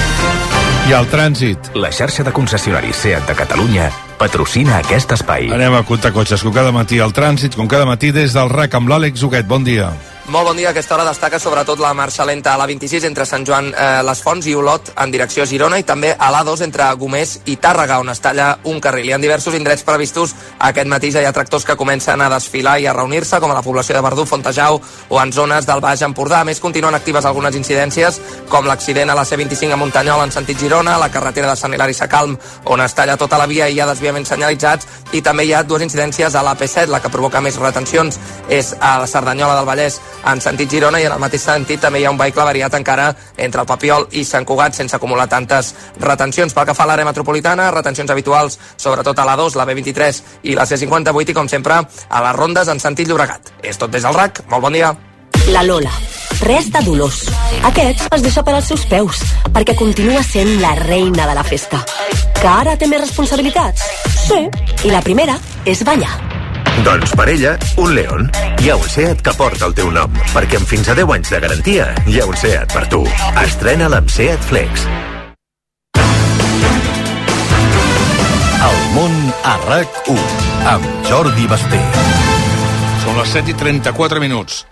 I el trànsit. La xarxa de concessionaris SEAT de Catalunya patrocina aquest espai. Anem a comptar cotxes, com cada matí al trànsit, com cada matí des del R A C amb l'Àlex Huguet. Bon dia. Molt bon dia. A aquesta hora destaca sobretot la marxa lenta a l'A vint-i-sis entre Sant Joan eh, les Fonts i Olot en direcció a Girona, i també a l'A dos entre Gomés i Tàrrega, on es talla un carril. Hi ha diversos indrets previstos aquest matí. Ja hi ha tractors que comencen a desfilar i a reunir-se, com a la població de Verdú, Fontejau o en zones del Baix Empordà. A més, continuen actives algunes incidències, com l'accident a la C vint-i-cinc a Muntanyol en sentit Girona, a la carretera de Sant Hilari Sacalm, on es talla tota la via i hi ha desviaments senyalitzats, i també hi ha dues incidències a l'A P set. La que provoca més retencions és a la Cerdanyola del Vallès en sentit Girona, i en el mateix sentit també hi ha un vehicle variat encara entre el Papiol i Sant Cugat sense acumular tantes retencions. Pel que fa a l'àrea metropolitana, retencions habituals sobretot a l'A dos, la B vint-i-tres i la C cinquanta-vuit, i com sempre a les rondes en sentit Llobregat. És tot des del R A C. Molt bon dia. La Lola. Res de dolors. Aquest es deixa per als seus peus, perquè continua sent la reina de la festa. Que ara té més responsabilitats? Sí. I la primera és ballar. Doncs per ella, un León. Hi ha un SEAT que porta el teu nom, perquè amb fins a deu anys de garantia hi ha un SEAT per tu. Estrena-la amb SEAT Flex. El món a R A C u, amb Jordi Basté. Són les set i trenta-quatre minuts.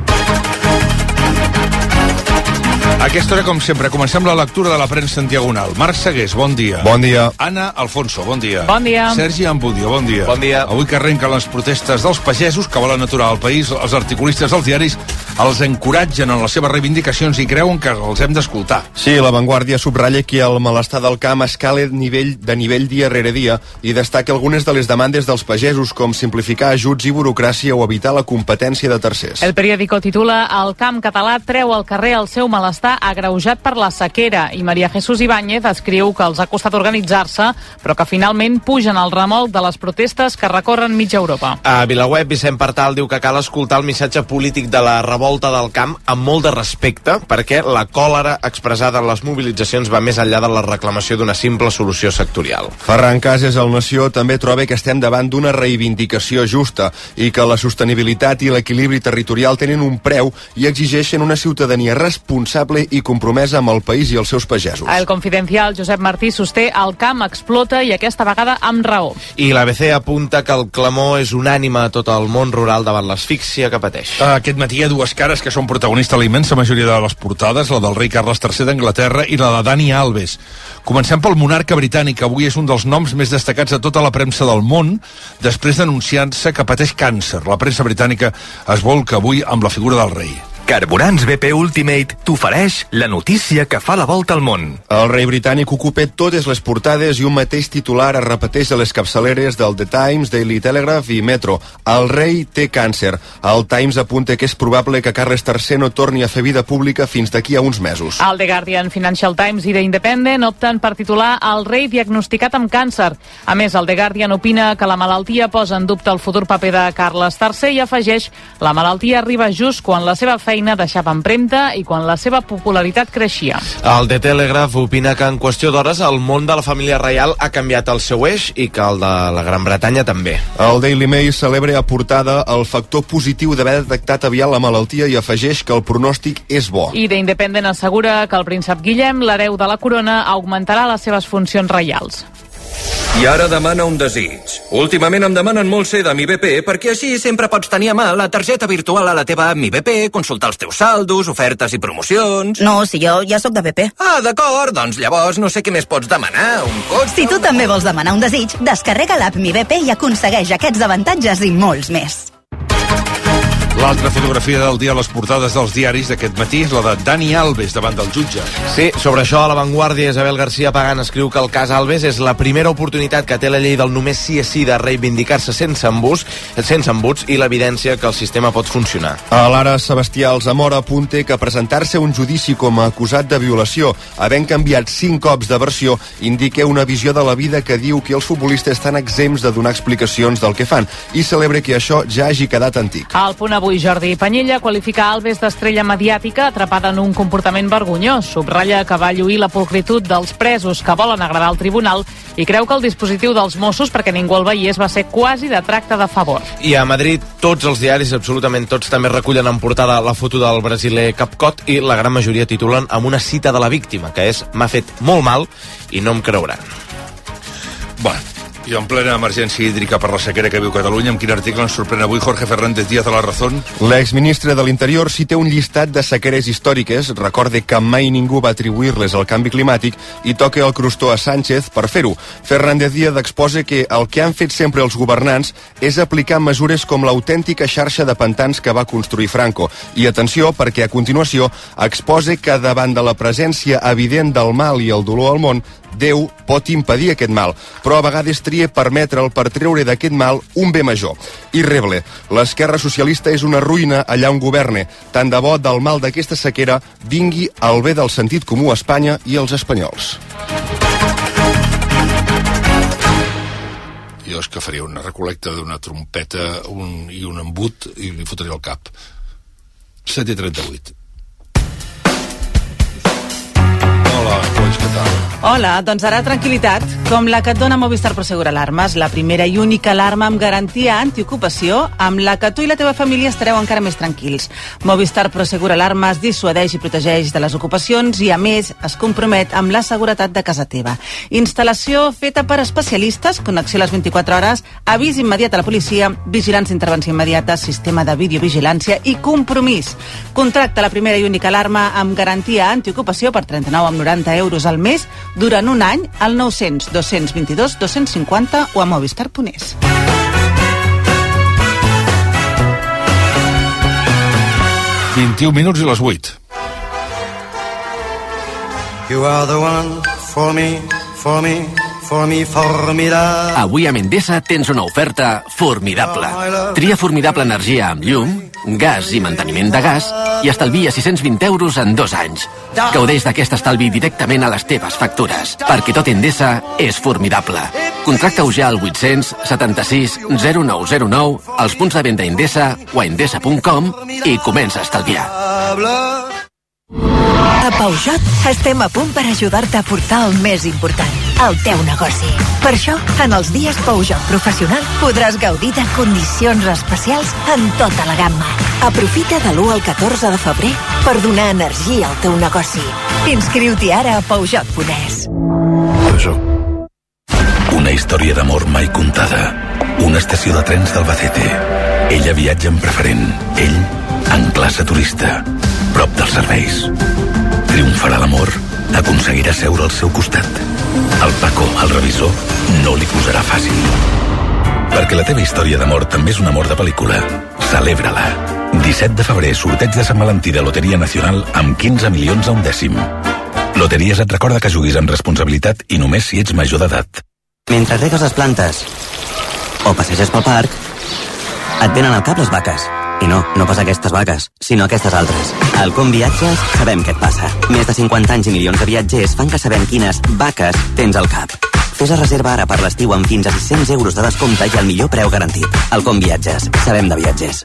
A aquesta hora, com sempre, comencem la lectura de la premsa en diagonal. Marc Segués, bon dia. Bon dia. Anna Alfonso, bon dia. Bon dia. Sergi Ampudio, bon dia. Bon dia. Avui que arrenquen les protestes dels pagesos que volen aturar el país, els articulistes dels diaris els encoratgen en les seves reivindicacions i creuen que els hem d'escoltar. Sí, La Vanguardia subratlla que el malestar del camp escala de nivell, de nivell dia rere dia i destaca algunes de les demandes dels pagesos, com simplificar ajuts i burocràcia o evitar la competència de tercers. El periòdico titula: El camp català treu al carrer el seu malestar està agreujat per la sequera i Maria Jesús Ibáñez escriu que els ha costat organitzar-se, però que finalment pugen al remolc de les protestes que recorren mitja Europa. A Vilaweb, Vicent Partal diu que cal escoltar el missatge polític de la revolta del camp amb molt de respecte, perquè la còlera expressada en les mobilitzacions va més enllà de la reclamació d'una simple solució sectorial. Ferran Casas, al Nació, també troba que estem davant d'una reivindicació justa i que la sostenibilitat i l'equilibri territorial tenen un preu i exigeixen una ciutadania responsable i compromesa amb el país i els seus pagesos. El Confidencial, Josep Martí, sosté el camp explota i aquesta vegada amb raó. I l'A B C apunta que el clamor és unànime a tot el món rural davant l'asfíxia que pateix. Aquest matí hi ha dues cares que són protagonistes a la immensa majoria de les portades, la del rei Carles tercer d'Anglaterra i la de Dani Alves. Comencem pel monarca britànic, que avui és un dels noms més destacats de tota la premsa del món, després d'anunciar-se que pateix càncer. La premsa britànica es volca avui amb la figura del rei. Carburants B P Ultimate t'ofereix la notícia que fa la volta al món. El rei britànic ocupa totes les portades i un mateix titular es repeteix a les capçaleres del The Times, Daily Telegraph i Metro. El rei té càncer. El Times apunta que és probable que Carles tercer no torni a fer vida pública fins d'aquí a uns mesos. El The Guardian, Financial Times i The Independent opten per titular el rei diagnosticat amb càncer. A més, el The Guardian opina que la malaltia posa en dubte el futur paper de Carles tercer i afegeix la malaltia arriba just quan la seva feina deixava empremta i quan la seva popularitat creixia. El The Telegraph opina que en qüestió d'hores el món de la família reial ha canviat el seu eix i que el de la Gran Bretanya també. El Daily Mail celebra a portada el factor positiu d'haver detectat aviat la malaltia i afegeix que el pronòstic és bo. I The Independent assegura que el príncep Guillem, l'hereu de la corona, augmentarà les seves funcions reials. I ara demana un desig. Últimament em demanen molt ser de Mi B P perquè així sempre pots tenir a mà la targeta virtual a la teva Mi B P, consultar els teus saldos, ofertes i promocions... No, si jo ja sóc de B P. Ah, d'acord, doncs llavors no sé què més pots demanar, un cotxe... Si tu també vols demanar un desig, descarrega l'app Mi B P i aconsegueix aquests avantatges i molts més. L'altra fotografia del dia a les portades dels diaris d'aquest matí és la de Dani Alves davant del jutge. Sí, sobre això a La Vanguardia, Isabel García Pagán escriu que el cas Alves és la primera oportunitat que té la llei del només sí és sí de reivindicar-se sense embuts, sense embuts i l'evidència que el sistema pot funcionar. A l'Ara, Sebastià Alzamora apunta que presentar-se a un judici com a acusat de violació, havent canviat cinc cops de versió, indica una visió de la vida que diu que els futbolistes estan exempts de donar explicacions del que fan i celebra que això ja hagi quedat antic. Al punt avui, Jordi Panyella qualifica Alves d'estrella mediàtica atrapada en un comportament vergonyós. Subratlla que va lluir la pulcritud dels presos que volen agradar al tribunal i creu que el dispositiu dels Mossos perquè ningú el veiés va ser quasi de tracte de favor. I a Madrid tots els diaris, absolutament tots, també recullen en portada la foto del brasiler Capcot i la gran majoria titulen amb una cita de la víctima, que és «M'ha fet molt mal i no em creuran». Bueno, i en plena emergència hídrica per la sequera que viu Catalunya, amb quin article ens sorprèn avui Jorge Fernández Díaz de la Razón? L'exministre de l'Interior cita un llistat de sequeres històriques, recorde que mai ningú va atribuir-les al canvi climàtic i toca el crostó a Sánchez per fer-ho. Fernández Díaz exposa que el que han fet sempre els governants és aplicar mesures com l'autèntica xarxa de pantans que va construir Franco. I atenció, perquè a continuació exposa que davant de la presència evident del mal i el dolor al món, Déu pot impedir aquest mal, però a vegades tria permetre'l per treure d'aquest mal un bé major. I reble, l'esquerra socialista és una ruïna allà on governe. Tant de bo del mal d'aquesta sequera vingui el bé del sentit comú a Espanya i als espanyols. Jo és que faria una recolecta d'una trompeta un, i un embut i li fotria al cap. set i trenta-vuit. Hola, Poix, què tal? Hola, doncs ara tranquil·litat, com la que et dona Movistar Prosegur Alarmes, la primera i única alarma amb garantia antiocupació, amb la que tu i la teva família estareu encara més tranquils. Movistar Prosegur Alarmes dissuadeix i protegeix de les ocupacions i, a més, es compromet amb la seguretat de casa teva. Instal·lació feta per especialistes, connexió a les vint-i-quatre hores, avís immediat a la policia, vigilància d'intervenció immediata, sistema de videovigilància i compromís. Contracta la primera i única alarma amb garantia antiocupació per trenta-nou amb noranta euros al mes durant un any al nou cents dos cents vint-i-dos dos cents cinquanta o a movistar punt es. vint-i-un minuts i les vuit. You are the one for me, for me, for me, formidable. Avui a Mendesa tens una oferta formidable. Tria formidable energia amb llum gas i manteniment de gas i estalvia sis-cents vint euros en dos anys. Gaudeix d'aquest estalvi directament a les teves factures, perquè tot Endesa és formidable. Contracta-ho ja al vuit-cents setanta-sis zero nou zero nou, als punts de venda Endesa o a endesa punt com i comença a estalviar. A Peugeot estem a punt per ajudar-te a portar el més important, el teu negoci. Per això, en els dies Peugeot Professional podràs gaudir de condicions especials en tota la gamma. Aprofita de l'u al catorze de febrer per donar energia al teu negoci. Inscriu-t'hi ara a Peugeot punt es. Peugeot. Una història d'amor mai contada. Una estació de trens d'Albacete. Ella viatja en preferent. Ell en classe turista. Prop dels serveis. Triomfarà l'amor. Aconseguirà seure al seu costat. El Paco, el revisor, no li posarà fàcil. Perquè la teva història d'amor també és un amor de pel·lícula. Celebra-la. disset de febrer, sorteig de Sant Valentí de Loteria Nacional amb quinze milions a un dècim. Loteries et recorda que juguis amb responsabilitat i només si ets major d'edat. Mentre regues les plantes o passeges pel parc, et venen al cap les vaques. I no, no pas aquestes vaques, sinó aquestes altres. Al Com Viatges sabem què et passa. Més de cinquanta anys i milions de viatgers fan que sabem quines vaques tens al cap. Fes la reserva ara per l'estiu amb fins a sis-cents euros de descompte i el millor preu garantit. Al Com Viatges, sabem de viatgers.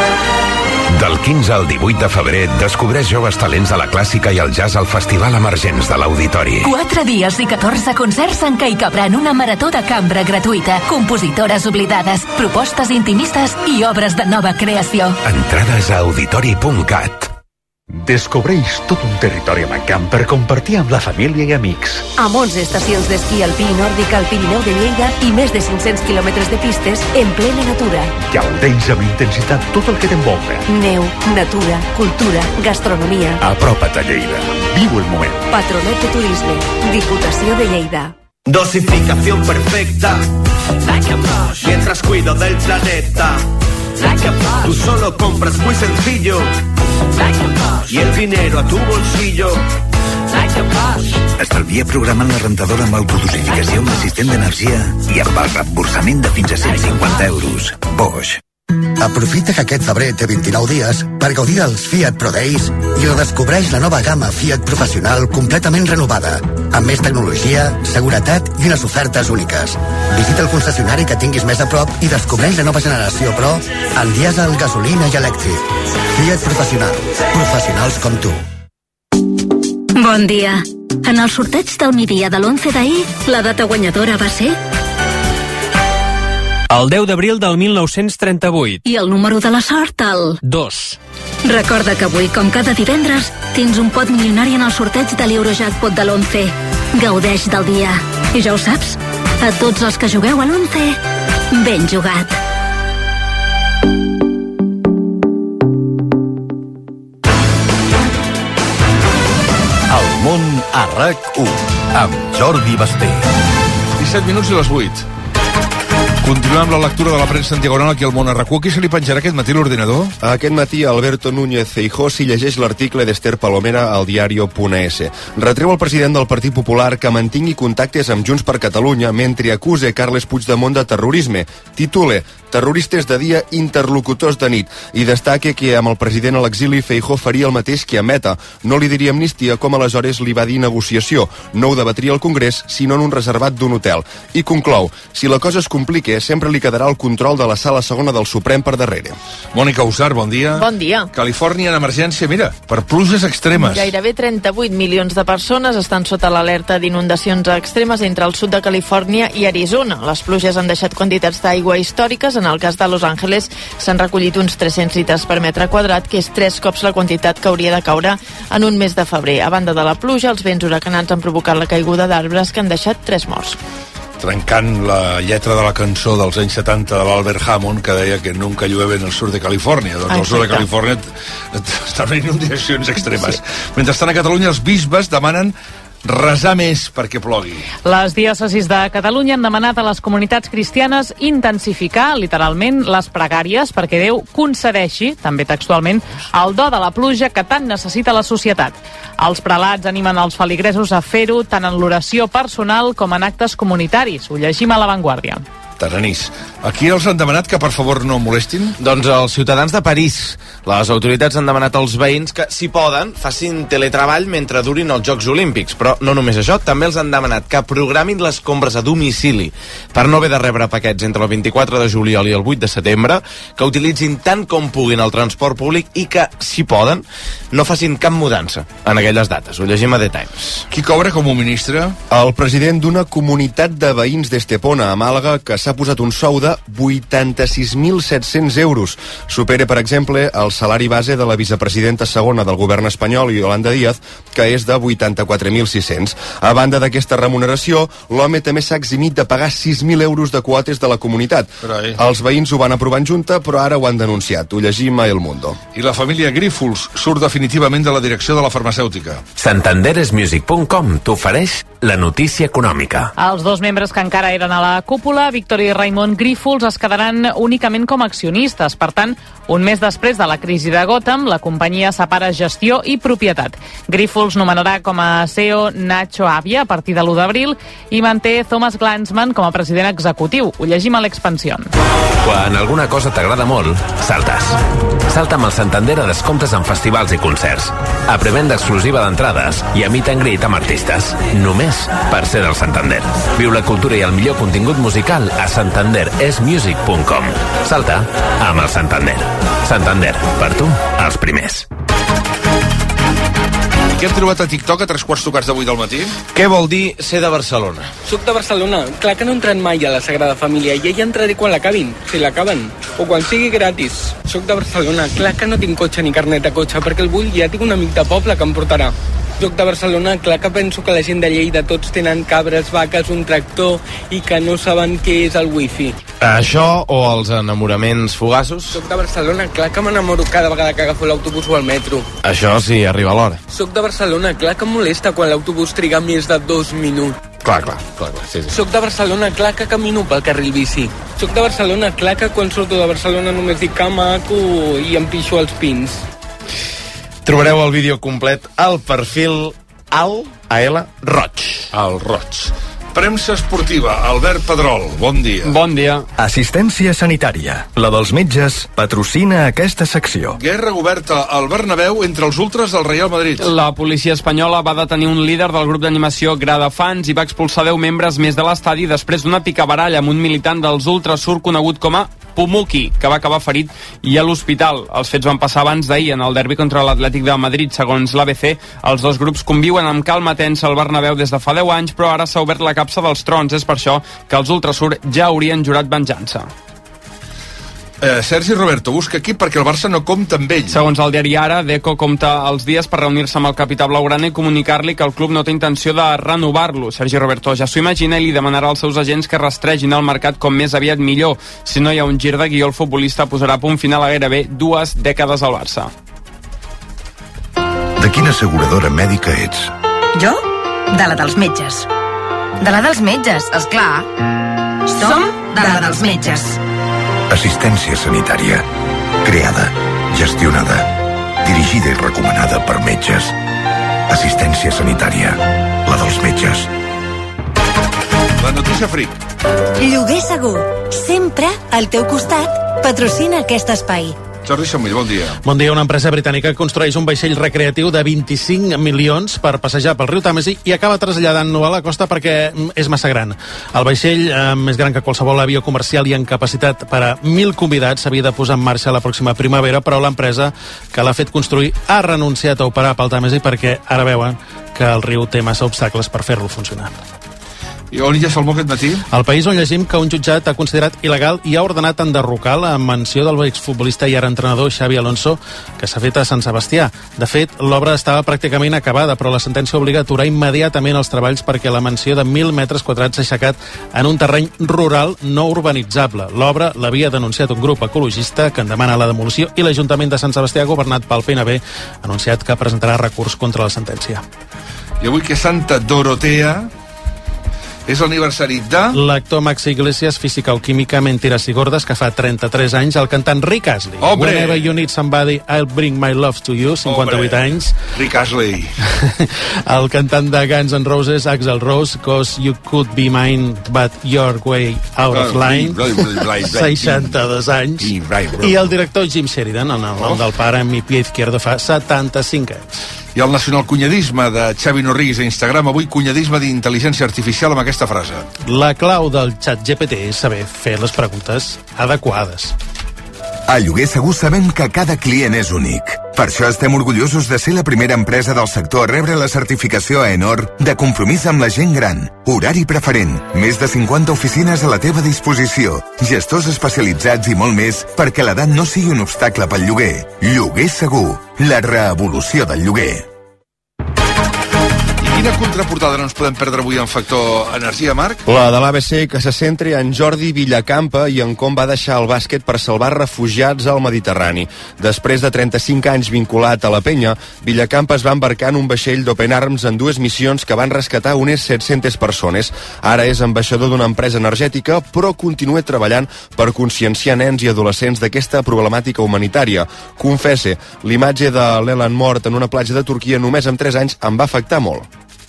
Del quinze al divuit de febrer descobreix joves talents de la clàssica i el jazz al Festival Emergents de l'Auditori. Quatre dies i catorze concerts en què hi cabran una marató de cambra gratuïta, compositores oblidades, propostes intimistes i obres de nova creació. Entrades a auditori punt cat. Descobreix tot un territori mancant per compartir amb la família i amics. Amb onze estacions d'esquí alpí i nòrdic al Pirineu de Lleida i més de cinc-cents quilòmetres de pistes en plena natura. Gaudeix amb intensitat tot el que t'envolta. Neu, natura, cultura, gastronomia. Apropa't a Lleida. Viu el moment. Patronet de Turisme. Diputació de Lleida. Dosificación perfecta. Like a Bosch. Mientras cuido del planeta. Like a Bosch. Tú solo compras muy sencillo. Like a Bosch. Y el dinero a tu bolsillo. Like a Bosch. Estalvia programant la rentadora amb autodosificació amb l'assistent d'energia i amb el reemborsament de fins a cent cinquanta euros. Bosch. Aprofita que aquest febrer té vint-i-nou dies per gaudir dels Fiat Pro Days i redescobreix la nova gamma Fiat Professional completament renovada, amb més tecnologia, seguretat i unes ofertes úniques. Visita el concessionari que tinguis més a prop i descobreix la nova generació Pro en dièsel, gasolina i elèctric. Fiat Professional. Professionals com tu. Bon dia. En el sorteig del migdia de l'onze d'ahir, la data guanyadora va ser... El deu d'abril del mil nou-cents trenta-vuit. I el número de la sort, el... dos. Recorda que avui, com cada divendres, tens un pot milionari en el sorteig de l'Eurojackpot de l'onze. Gaudeix del dia. I ja ho saps, a tots els que jugueu a l'onze, ben jugat. El món a RAC u, amb Jordi Basté. disset minuts i les vuit. Continuem amb la lectura de la premsa en diagonal aquí al món a RAC u. Qui se li penjarà aquest matí l'ordinador? Aquest matí Alberto Núñez Feijóo s'hi llegeix l'article d'Esther Palomera al diario punt es. Retreu al president del Partit Popular que mantingui contactes amb Junts per Catalunya mentre acuse Carles Puigdemont de terrorisme. Titule Terroristes de dia, interlocutors de nit, i destaque que amb el president a l'exili Feijóo faria el mateix que a Meta. No li diria amnistia, com aleshores li va dir negociació. No ho debatria al Congrés, sinó en un reservat d'un hotel. I conclou, si la cosa es complica, sempre li quedarà el control de la sala segona del Suprem per darrere. Mònica Usar, bon dia. Bon dia. Califòrnia en emergència, mira, per pluges extremes. Gairebé trenta-vuit milions de persones estan sota l'alerta d'inundacions extremes entre el sud de Califòrnia i Arizona. Les pluges han deixat quantitats d'aigua històriques. En el cas de Los Angeles s'han recollit uns tres-cents litres per metre quadrat, que és tres cops la quantitat que hauria de caure en un mes de febrer. A banda de la pluja, els vents huracanats han provocat la caiguda d'arbres que han deixat tres morts. Trencant la lletra de la cançó dels anys setanta de l'Albert Hammond, que deia que nunca llueve en el sur de Califòrnia. Doncs al sur de Califòrnia estan en inundacions extremes. Sí. Mentrestant, a Catalunya els bisbes demanen resar més perquè plogui. Les diòcesis de Catalunya han demanat a les comunitats cristianes intensificar, literalment, les pregàries perquè Déu concedeixi, també textualment, el do de la pluja que tant necessita la societat. Els prelats animen els feligresos a fer-ho tant en l'oració personal com en actes comunitaris. Ho llegim a La Vanguardia. Taranís. Aquí els han demanat que per favor no molestin? Doncs els ciutadans de París. Les autoritats han demanat als veïns que, si poden, facin teletreball mentre durin els Jocs Olímpics. Però no només això, també els han demanat que programin les compres a domicili per no haver de rebre paquets entre el vint-i-quatre de juliol i el vuit de setembre, que utilitzin tant com puguin el transport públic i que, si poden, no facin cap mudança en aquelles dates. Ho llegim a The Times. Qui cobra com un ministre? El president d'una comunitat de veïns d'Estepona, a Màlaga, que s'ha posat un sou de vuitanta-sis mil set-cents euros. Supera, per exemple, el salari base de la vicepresidenta segona del govern espanyol, Yolanda Díaz, que és de vuitanta-quatre mil sis-cents. A banda d'aquesta remuneració, l'home també s'ha eximit de pagar sis mil euros de quotes de la comunitat. Carai. Els veïns ho van aprovar en junta, però ara ho han denunciat. Ho llegim a El Mundo. I la família Grífols surt definitivament de la direcció de la farmacèutica. Santanderesmusic punt com t'ofereix la notícia econòmica. Els dos membres que encara eren a la cúpula, Víctor i Raimon Grífols, es quedaran únicament com a accionistes. Per tant, un mes després de la crisi de Gotham, la companyia separa gestió i propietat. Grífols nomenarà com a C E O Nacho Abia a partir de l'u d'abril i manté Thomas Glanzman com a president executiu. Ho llegim a l'Expansión. Quan alguna cosa t'agrada molt, saltes. Salta amb el Santander a descomptes en festivals i concerts, a prevenda exclusiva d'entrades i a meet and greet amb artistes. Només per ser del Santander. Viu la cultura i el millor contingut musical a santander es music punt com. Salta amb el Santander. Santander, per tu, els primers. Què hem trobat a TikTok a tres quarts tocats de vuit del matí? Què vol dir ser de Barcelona? Soc de Barcelona. Clar que no he entrat mai a la Sagrada Família i ja entraré quan l'acabin, si l'acaben, o quan sigui gratis. Soc de Barcelona. Clar que no tinc cotxe ni carnet de cotxe perquè el vull ja tinc un amic de poble que em portarà. Soc de Barcelona, clar que penso que la gent de Lleida tots tenen cabres, vaques, un tractor i que no saben què és el wifi. Això o els enamoraments fugaços? Soc de Barcelona, clar que m'enamoro cada vegada que agafo l'autobús o el metro. Això sí, arriba l'hora. Soc de Barcelona, clar que em molesta quan l'autobús triga més de dos minuts. Clar, clar, clar, clar sí, sí. Soc de Barcelona, clar que camino pel carril bici. Soc de Barcelona, clar que quan surto de Barcelona només dic que maco i em pixo els pins. Trobareu el vídeo complet al perfil al A L Roig. Al Roig. Premsa esportiva, Albert Pedrol, bon dia. Bon dia. Assistència sanitària. La dels metges patrocina aquesta secció. Guerra oberta al Bernabéu entre els ultras del Real Madrid. La policia espanyola va detenir un líder del grup d'animació Gradafans i va expulsar deu membres més de l'estadi després d'una picabaralla amb un militant dels ultrasur conegut com a Pumuki, que va acabar ferit i a l'hospital. Els fets van passar abans d'ahir en el derbi contra l'Atlètic de Madrid. Segons l'A B C, els dos grups conviuen amb calma tensa al Bernabéu des de fa deu anys, però ara s'ha obert la capsa dels trons. És per això que els ultrasur ja haurien jurat venjança. Eh, Sergi Roberto busca equip perquè el Barça no compta amb ell. Segons el diari Ara, Deco compta els dies per reunir-se amb el capità blaugrana i comunicar-li que el club no té intenció de renovar-lo. Sergi Roberto ja s'ho imagina i li demanarà als seus agents que rastregin el mercat com més aviat millor. Si no hi ha un gir de guió, el futbolista posarà punt final a gairebé dues dècades al Barça. De quina asseguradora mèdica ets? Jo? De la dels metges. De la dels metges, esclar. Som de la dels metges. Assistència sanitària. Creada, gestionada, dirigida i recomanada per metges. Assistència sanitària. La dels metges. La notícia fric. Lloguer segur. Sempre al teu costat. Patrocina aquest espai. Jordi Sommill, bon dia. Bon dia. Una empresa britànica construeix un vaixell recreatiu de vint-i-cinc milions per passejar pel riu Tàmesi i acaba traslladant-lo a la costa perquè és massa gran. El vaixell, eh, més gran que qualsevol avió comercial i amb capacitat per a mil convidats, s'havia de posar en marxa la pròxima primavera, però l'empresa que l'ha fet construir ha renunciat a operar pel Tàmesi perquè ara veuen que el riu té massa obstacles per fer-lo funcionar. I on hi ha Salmó aquest matí? Al País, on llegim que un jutjat ha considerat il·legal i ha ordenat enderrocar la mansió del exfutbolista i ara entrenador Xavi Alonso, que s'ha fet a Sant Sebastià. De fet, l'obra estava pràcticament acabada, però la sentència obliga a aturar immediatament els treballs perquè la mansió de mil metres quadrats s'ha aixecat en un terreny rural no urbanitzable. L'obra l'havia denunciat un grup ecologista que en demana la demolició i l'Ajuntament de Sant Sebastià, governat pel P N B, ha anunciat que presentarà recurs contra la sentència. I avui que Santa Dorotea És l'aniversari de... L'actor Max Iglesias, física o química, Mentiras y Gordas, que fa trenta-tres anys, el cantant Rick Astley. Hombre! Whenever you need somebody, I'll bring my love to you, cinquanta-vuit Hombre. anys. Rick Astley. El cantant de Guns N' Roses, Axl Rose, Cause You Could Be Mine, But Your Way Out of Line, seixanta-dos anys. I el director Jim Sheridan, en el nom del pare, Mi Pie Izquierdo, fa setanta-cinc anys. I el nacionalcunyadisme de Xavi Norris a Instagram, avui cunyadisme d'intel·ligència artificial amb aquesta frase. La clau del xat G P T és saber fer les preguntes adequades. A Lloguer Segur sabem que cada client és únic. Per això estem orgullosos de ser la primera empresa del sector a rebre la certificació A E N O R de compromís amb la gent gran. Horari preferent, més de cinquanta oficines a la teva disposició, gestors especialitzats i molt més perquè l'edat no sigui un obstacle pel lloguer. Lloguer Segur, la revolució del lloguer. Quina contraportada no ens podem perdre avui en Factor Energia, Marc? La de l'A B C, que se centri en Jordi Villacampa i en com va deixar el bàsquet per salvar refugiats al Mediterrani. Després de trenta-cinc anys vinculat a la penya, Villacampa es va embarcar en un vaixell d'Open Arms en dues missions que van rescatar unes set-centes persones. Ara és ambaixador d'una empresa energètica, però continua treballant per conscienciar nens i adolescents d'aquesta problemàtica humanitària. Confesse, l'imatge de l'Elan mort en una platja de Turquia només amb tres anys em va afectar molt.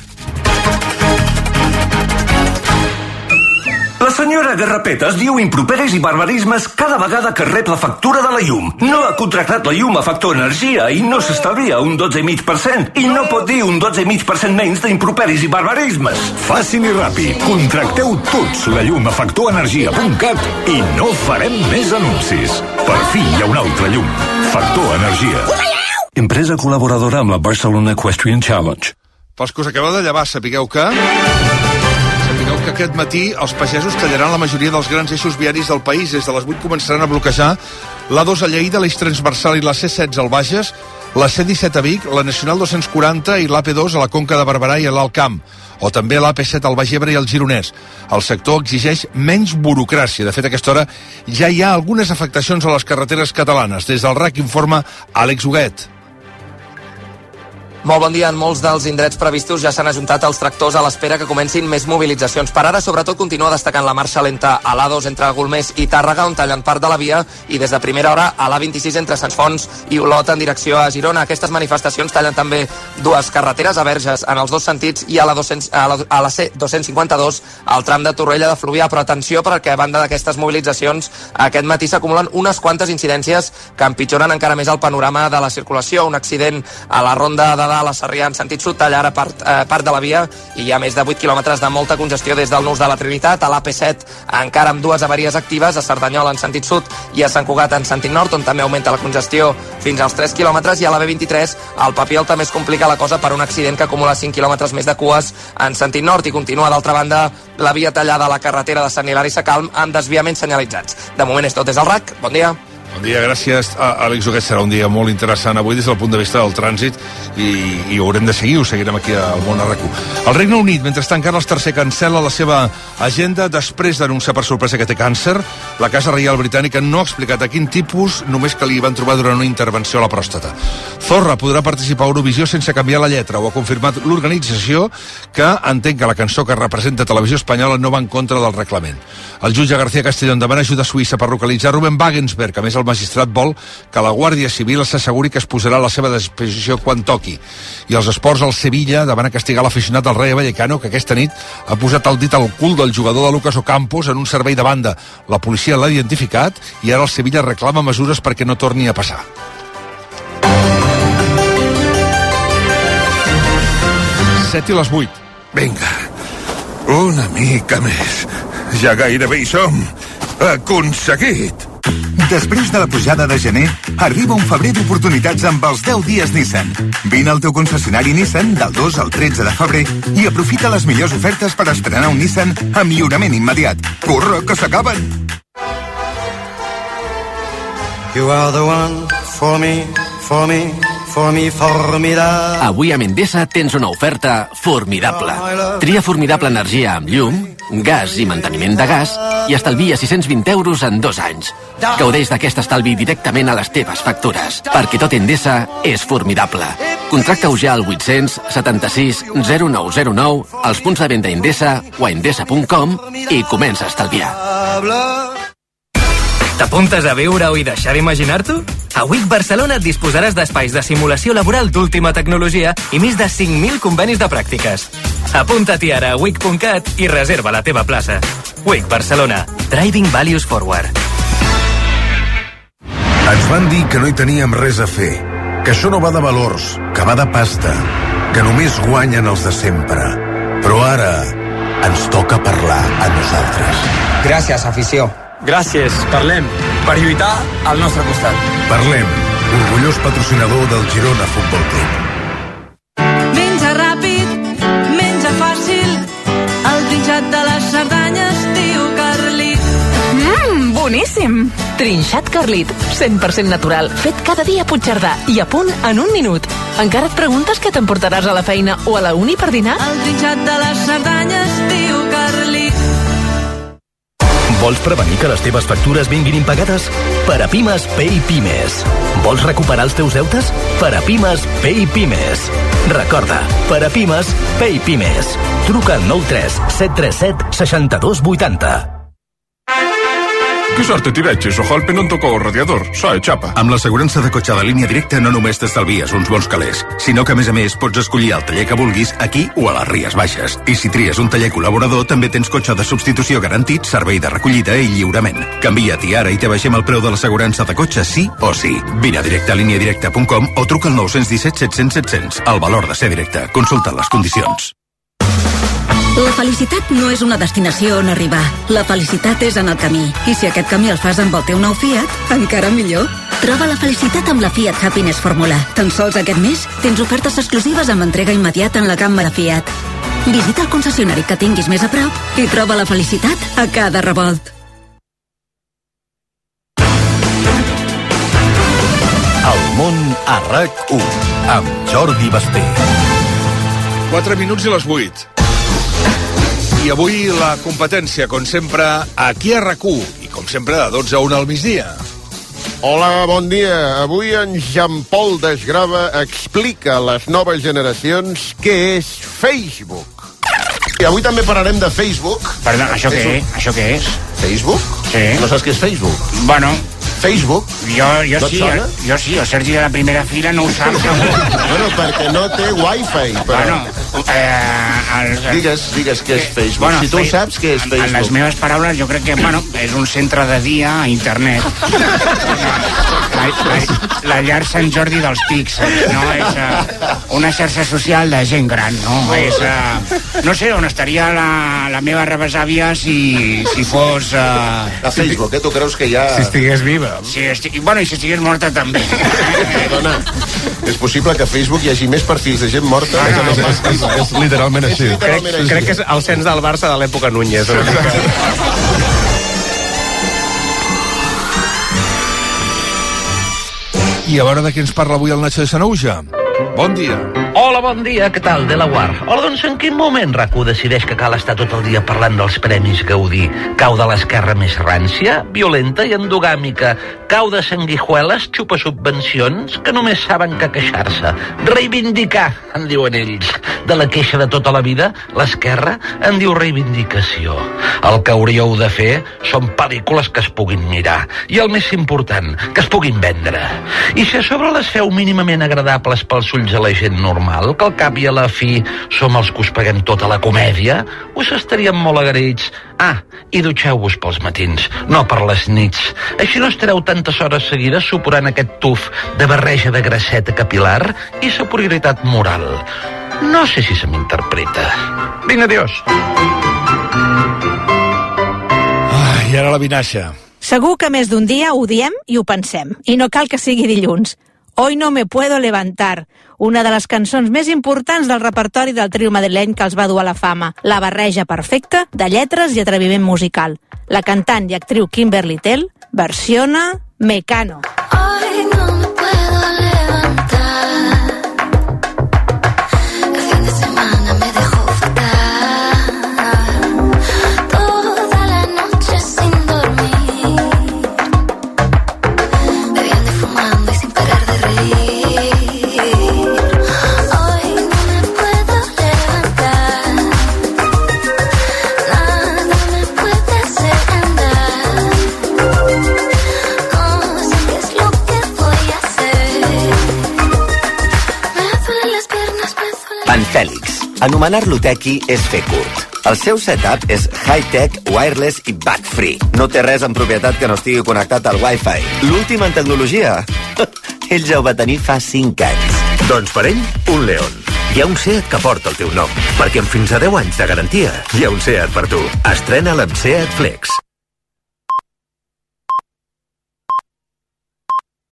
La senyora Garrapetes diu improperis i barbarismes cada vegada que rep la factura de la llum. No ha contractat la llum a Factor Energia i no s'estalvia un dotze coma cinc per cent. I no pot dir un dotze coma cinc per cent menys d'improperis i barbarismes. Fàcil i ràpid. Contracteu tots la llum a factor energia punt cat i no farem més anuncis. Per fi hi ha una altra llum. Factor Energia. Empresa col·laboradora amb la Barcelona Equestrian Challenge. Pels que us acabeu de llevar, sapigueu que... Sapigueu que aquest matí els pagesos tallaran la majoria dels grans eixos viaris del país. Des de les vuit començaran a bloquejar l'A dos a Lleida, l'Eix Transversal i la C setze al Bages, la C disset a Vic, la Nacional dos-cents quaranta i l'A P dos a la Conca de Barberà i a l'Alt Camp, o també l'A P set al Baix Ebre i al Gironès. El sector exigeix menys burocràcia. De fet, a aquesta hora ja hi ha algunes afectacions a les carreteres catalanes. Des del R A C informa Àlex Huguet. Molt bon dia. En molts dels indrets previstos ja s'han ajuntat els tractors a l'espera que comencin més mobilitzacions. Per ara, sobretot, continua destacant la marxa lenta a l'A dos entre Golmés i Tàrrega, on tallen part de la via, i des de primera hora a l'A vint-i-sis entre Sant Fons i Olot en direcció a Girona. Aquestes manifestacions tallen també dues carreteres a Verges en els dos sentits i a la, dos cents, a la, a la C dos-cents cinquanta-dos al tram de Torrella de Fluvià. Però atenció, perquè a banda d'aquestes mobilitzacions, aquest matí s'acumulen unes quantes incidències que empitjoren encara més el panorama de la circulació. Un accident a la ronda de a la Sarrià en sentit sud, talla ara part, eh, part de la via i hi ha més de vuit quilòmetres de molta congestió des del Nus de la Trinitat. A l'A P set encara amb dues avaries actives, a Cerdanyola en sentit sud i a Sant Cugat en sentit nord, on també augmenta la congestió fins als tres quilòmetres, i a la B vint-i-tres al Papiol també es complica la cosa per un accident que acumula cinc quilòmetres més de cues en sentit nord, i continua d'altra banda la via tallada a la carretera de Sant Hilari Sacalm amb desviaments senyalitzats. De moment és tot des del R A C. Bon dia. Bon dia, gràcies a Àlex. Aquest serà un dia molt interessant avui des del punt de vista del trànsit i, i ho haurem de seguir, ho seguirem aquí al Món a R A C u. El Regne Unit, mentrestant, Carles tercer cancel·la la seva agenda després d'anunciar per sorpresa que té càncer. La Casa Reial Britànica no ha explicat a quin tipus, només que li van trobar durant una intervenció a la pròstata. Zorra podrà participar a Eurovisió sense canviar la lletra. Ho ha confirmat l'organització, que entén que la cançó que representa Televisió Espanyola no va en contra del reglament. El jutge García Castellón demana ajuda suïssa per localitzar Ruben Wagensberg. A més, el magistrat vol que la Guàrdia Civil s'asseguri que es posarà a la seva disposició quan toqui. I els esports, al Sevilla demana castigar l'aficionat del Rayo Vallecano, que aquesta nit ha posat el dit al cul del jugador de Lucas Ocampos en un servei de banda. La policia l'ha identificat i ara el Sevilla reclama mesures perquè no torni a passar. set i les vuit. Vinga, una mica més. Ja gairebé hi som. Aconseguit! Després de la pujada de gener, arriba un febrer d'oportunitats amb els deu dies Nissan. Vine al teu concessionari Nissan del dos al tretze de febrer i aprofita les millors ofertes per estrenar un Nissan amb lliurament immediat. Corre, que s'acaben! You are the one for me, for me, for me, formidable. Avui a Mendesa tens una oferta formidable. Tria Formidable Energia amb llum gas i manteniment de gas i estalvia sis-cents vint euros en dos anys. Gaudeix d'aquest estalvi directament a les teves factures, perquè tot Endesa és formidable. Contracta-ho ja al vuit-cents setanta-sis zero nou zero nou, als punts de venda Endesa o a endesa punt com i comença a estalviar. T'apuntes a viure-ho i deixar d'imaginar-t'ho? A W I C Barcelona et disposaràs d'espais de simulació laboral d'última tecnologia i més de cinc mil convenis de pràctiques. Apunta-t'hi ara a wic punt cat i reserva la teva plaça. W I C Barcelona. Driving Values Forward. Ens van dir que no hi teníem res a fer, que això no va de valors, que va de pasta, que només guanyen els de sempre. Però ara ens toca parlar a nosaltres. Gràcies, afició. Gràcies, parlem, per lluitar al nostre costat. Parlem, orgullós patrocinador del Girona Futbol Club. Menja ràpid, menja fàcil, el trinxat de les Cerdanyes, tio Carlit. Mmm, boníssim! Trinxat Carlit, cent per cent natural, fet cada dia a Puigcerdà i a punt en un minut. Encara et preguntes què t'emportaràs a la feina o a la uni per dinar? El trinxat de les Cerdanyes, tio Carlit. Vols prevenir que les teves factures vinguin impagades? Per a Pimes, Pay Pimes. Vols recuperar els teus deutes? Per a Pimes, Pay Pimes. Recorda, per a Pimes, Pay Pimes. Truca al nou tres set tres set sis dos vuit zero. Que sort t'hi veig, Sojalpe no em tocó el radiador, soy xapa. Amb l'assegurança de cotxe de línia directa no només t'estalvies uns bons calés, sinó que a més a més pots escollir el taller que vulguis aquí o a les Ries Baixes. I si tries un taller col·laborador també tens cotxe de substitució garantit, servei de recollida i lliurament. Canvia't ara i te baixem el preu de l'assegurança de cotxe sí o sí. Vine a directe a línia directa punt com o truca al nou un set set cents set cents. El valor de ser directe. Consulta les condicions. La felicitat no és una destinació on arribar. La felicitat és en el camí. I si aquest camí el fas amb el teu nou Fiat, encara millor. Troba la felicitat amb la Fiat Happiness Fórmula. Tan sols aquest mes tens ofertes exclusives amb entrega immediata en la gamma de Fiat. Visita el concessionari que tinguis més a prop i troba la felicitat a cada revolt. El món a RAC u amb Jordi Basté. quatre minuts i les vuit. I avui la competència, com sempre, aquí a RAC u. I com sempre, de dotze a una al migdia. Hola, bon dia. Avui en Jean-Paul Desgrava explica a les noves generacions què és Facebook. I avui també parlarem de Facebook. Perdó, això què és? Això què és? Facebook? Sí. No saps què és Facebook? Bueno... Facebook? Jo, jo no sí, jo, jo sí, el Sergi de la primera fila no ho sap. Bueno, perquè no té wifi. Però... Bueno, eh, el, digues, digues què és Facebook. Bueno, si tu fe... saps què és Facebook. En les meves paraules, jo crec que, bueno, és un centre de dia a internet. La, la, la llar Sant Jordi dels píxels, no? És uh, una xarxa social de gent gran, no? És, uh, no sé on estaria la, la meva rebesàvia si, si fos... Uh, a Facebook, eh? Tu creus que ja... Si estigués viva. Sí, estic... bueno, i si estigués morta també. Perdona, és possible que a Facebook hi hagi més perfils de gent morta? Ah, no, és, és, és, és, és literalment així. Crec, així. crec que és el cens del Barça de l'època Núñez. I a veure de què ens parla avui el Nacho de Sanauja. Bon dia. Hola, bon dia, què tal, de la Guar? Hola, doncs en quin moment RAC u decideix que cal estar tot el dia parlant dels Premis Gaudí? Cau de l'esquerra més rància, violenta i endogàmica? Cau de sanguijueles, xupa subvencions, que només saben que queixar-se? Reivindicar, en diuen ells. De la queixa de tota la vida, l'esquerra en diu reivindicació. El que hauríeu de fer són pel·lícules que es puguin mirar. I el més important, que es puguin vendre. I si a sobre les feu mínimament agradables pels ulls a la gent normal, que al cap i a la fi som els que us paguem tota la comèdia, us estaríem molt agraïts. Ah, i dutxeu-vos pels matins, no per les nits. Així no estareu tantes hores seguides suporant aquest tuf de barreja de grasseta capilar i superioritat moral. No sé si se m'interpreta. Vinga, adiós. Ah, i ara la vinaixa. Segur que més d'un dia ho diem i ho pensem. I no cal que sigui dilluns. Hoy no me puedo levantar, una de les cançons més importants del repertori del trio madrileny que els va dur a la fama. La barreja perfecta de lletres i atreviment musical. La cantant i actriu Kimberly Tell versiona Mecano. Hoy no me puedo levantar, el fin de semana me dejó fatal, Fèlix. Anomenar-lo tequi és fer curt. El seu setup és high-tech, wireless i bug-free. No té res en propietat que no estigui connectat al Wi-Fi. L'últim en tecnologia? Ell ja ho va tenir fa cinc anys. Doncs per ell, un León. Hi ha un SEAT que porta el teu nom, perquè amb fins a deu anys de garantia hi ha un SEAT per tu. Estrena'l amb SEAT Flex.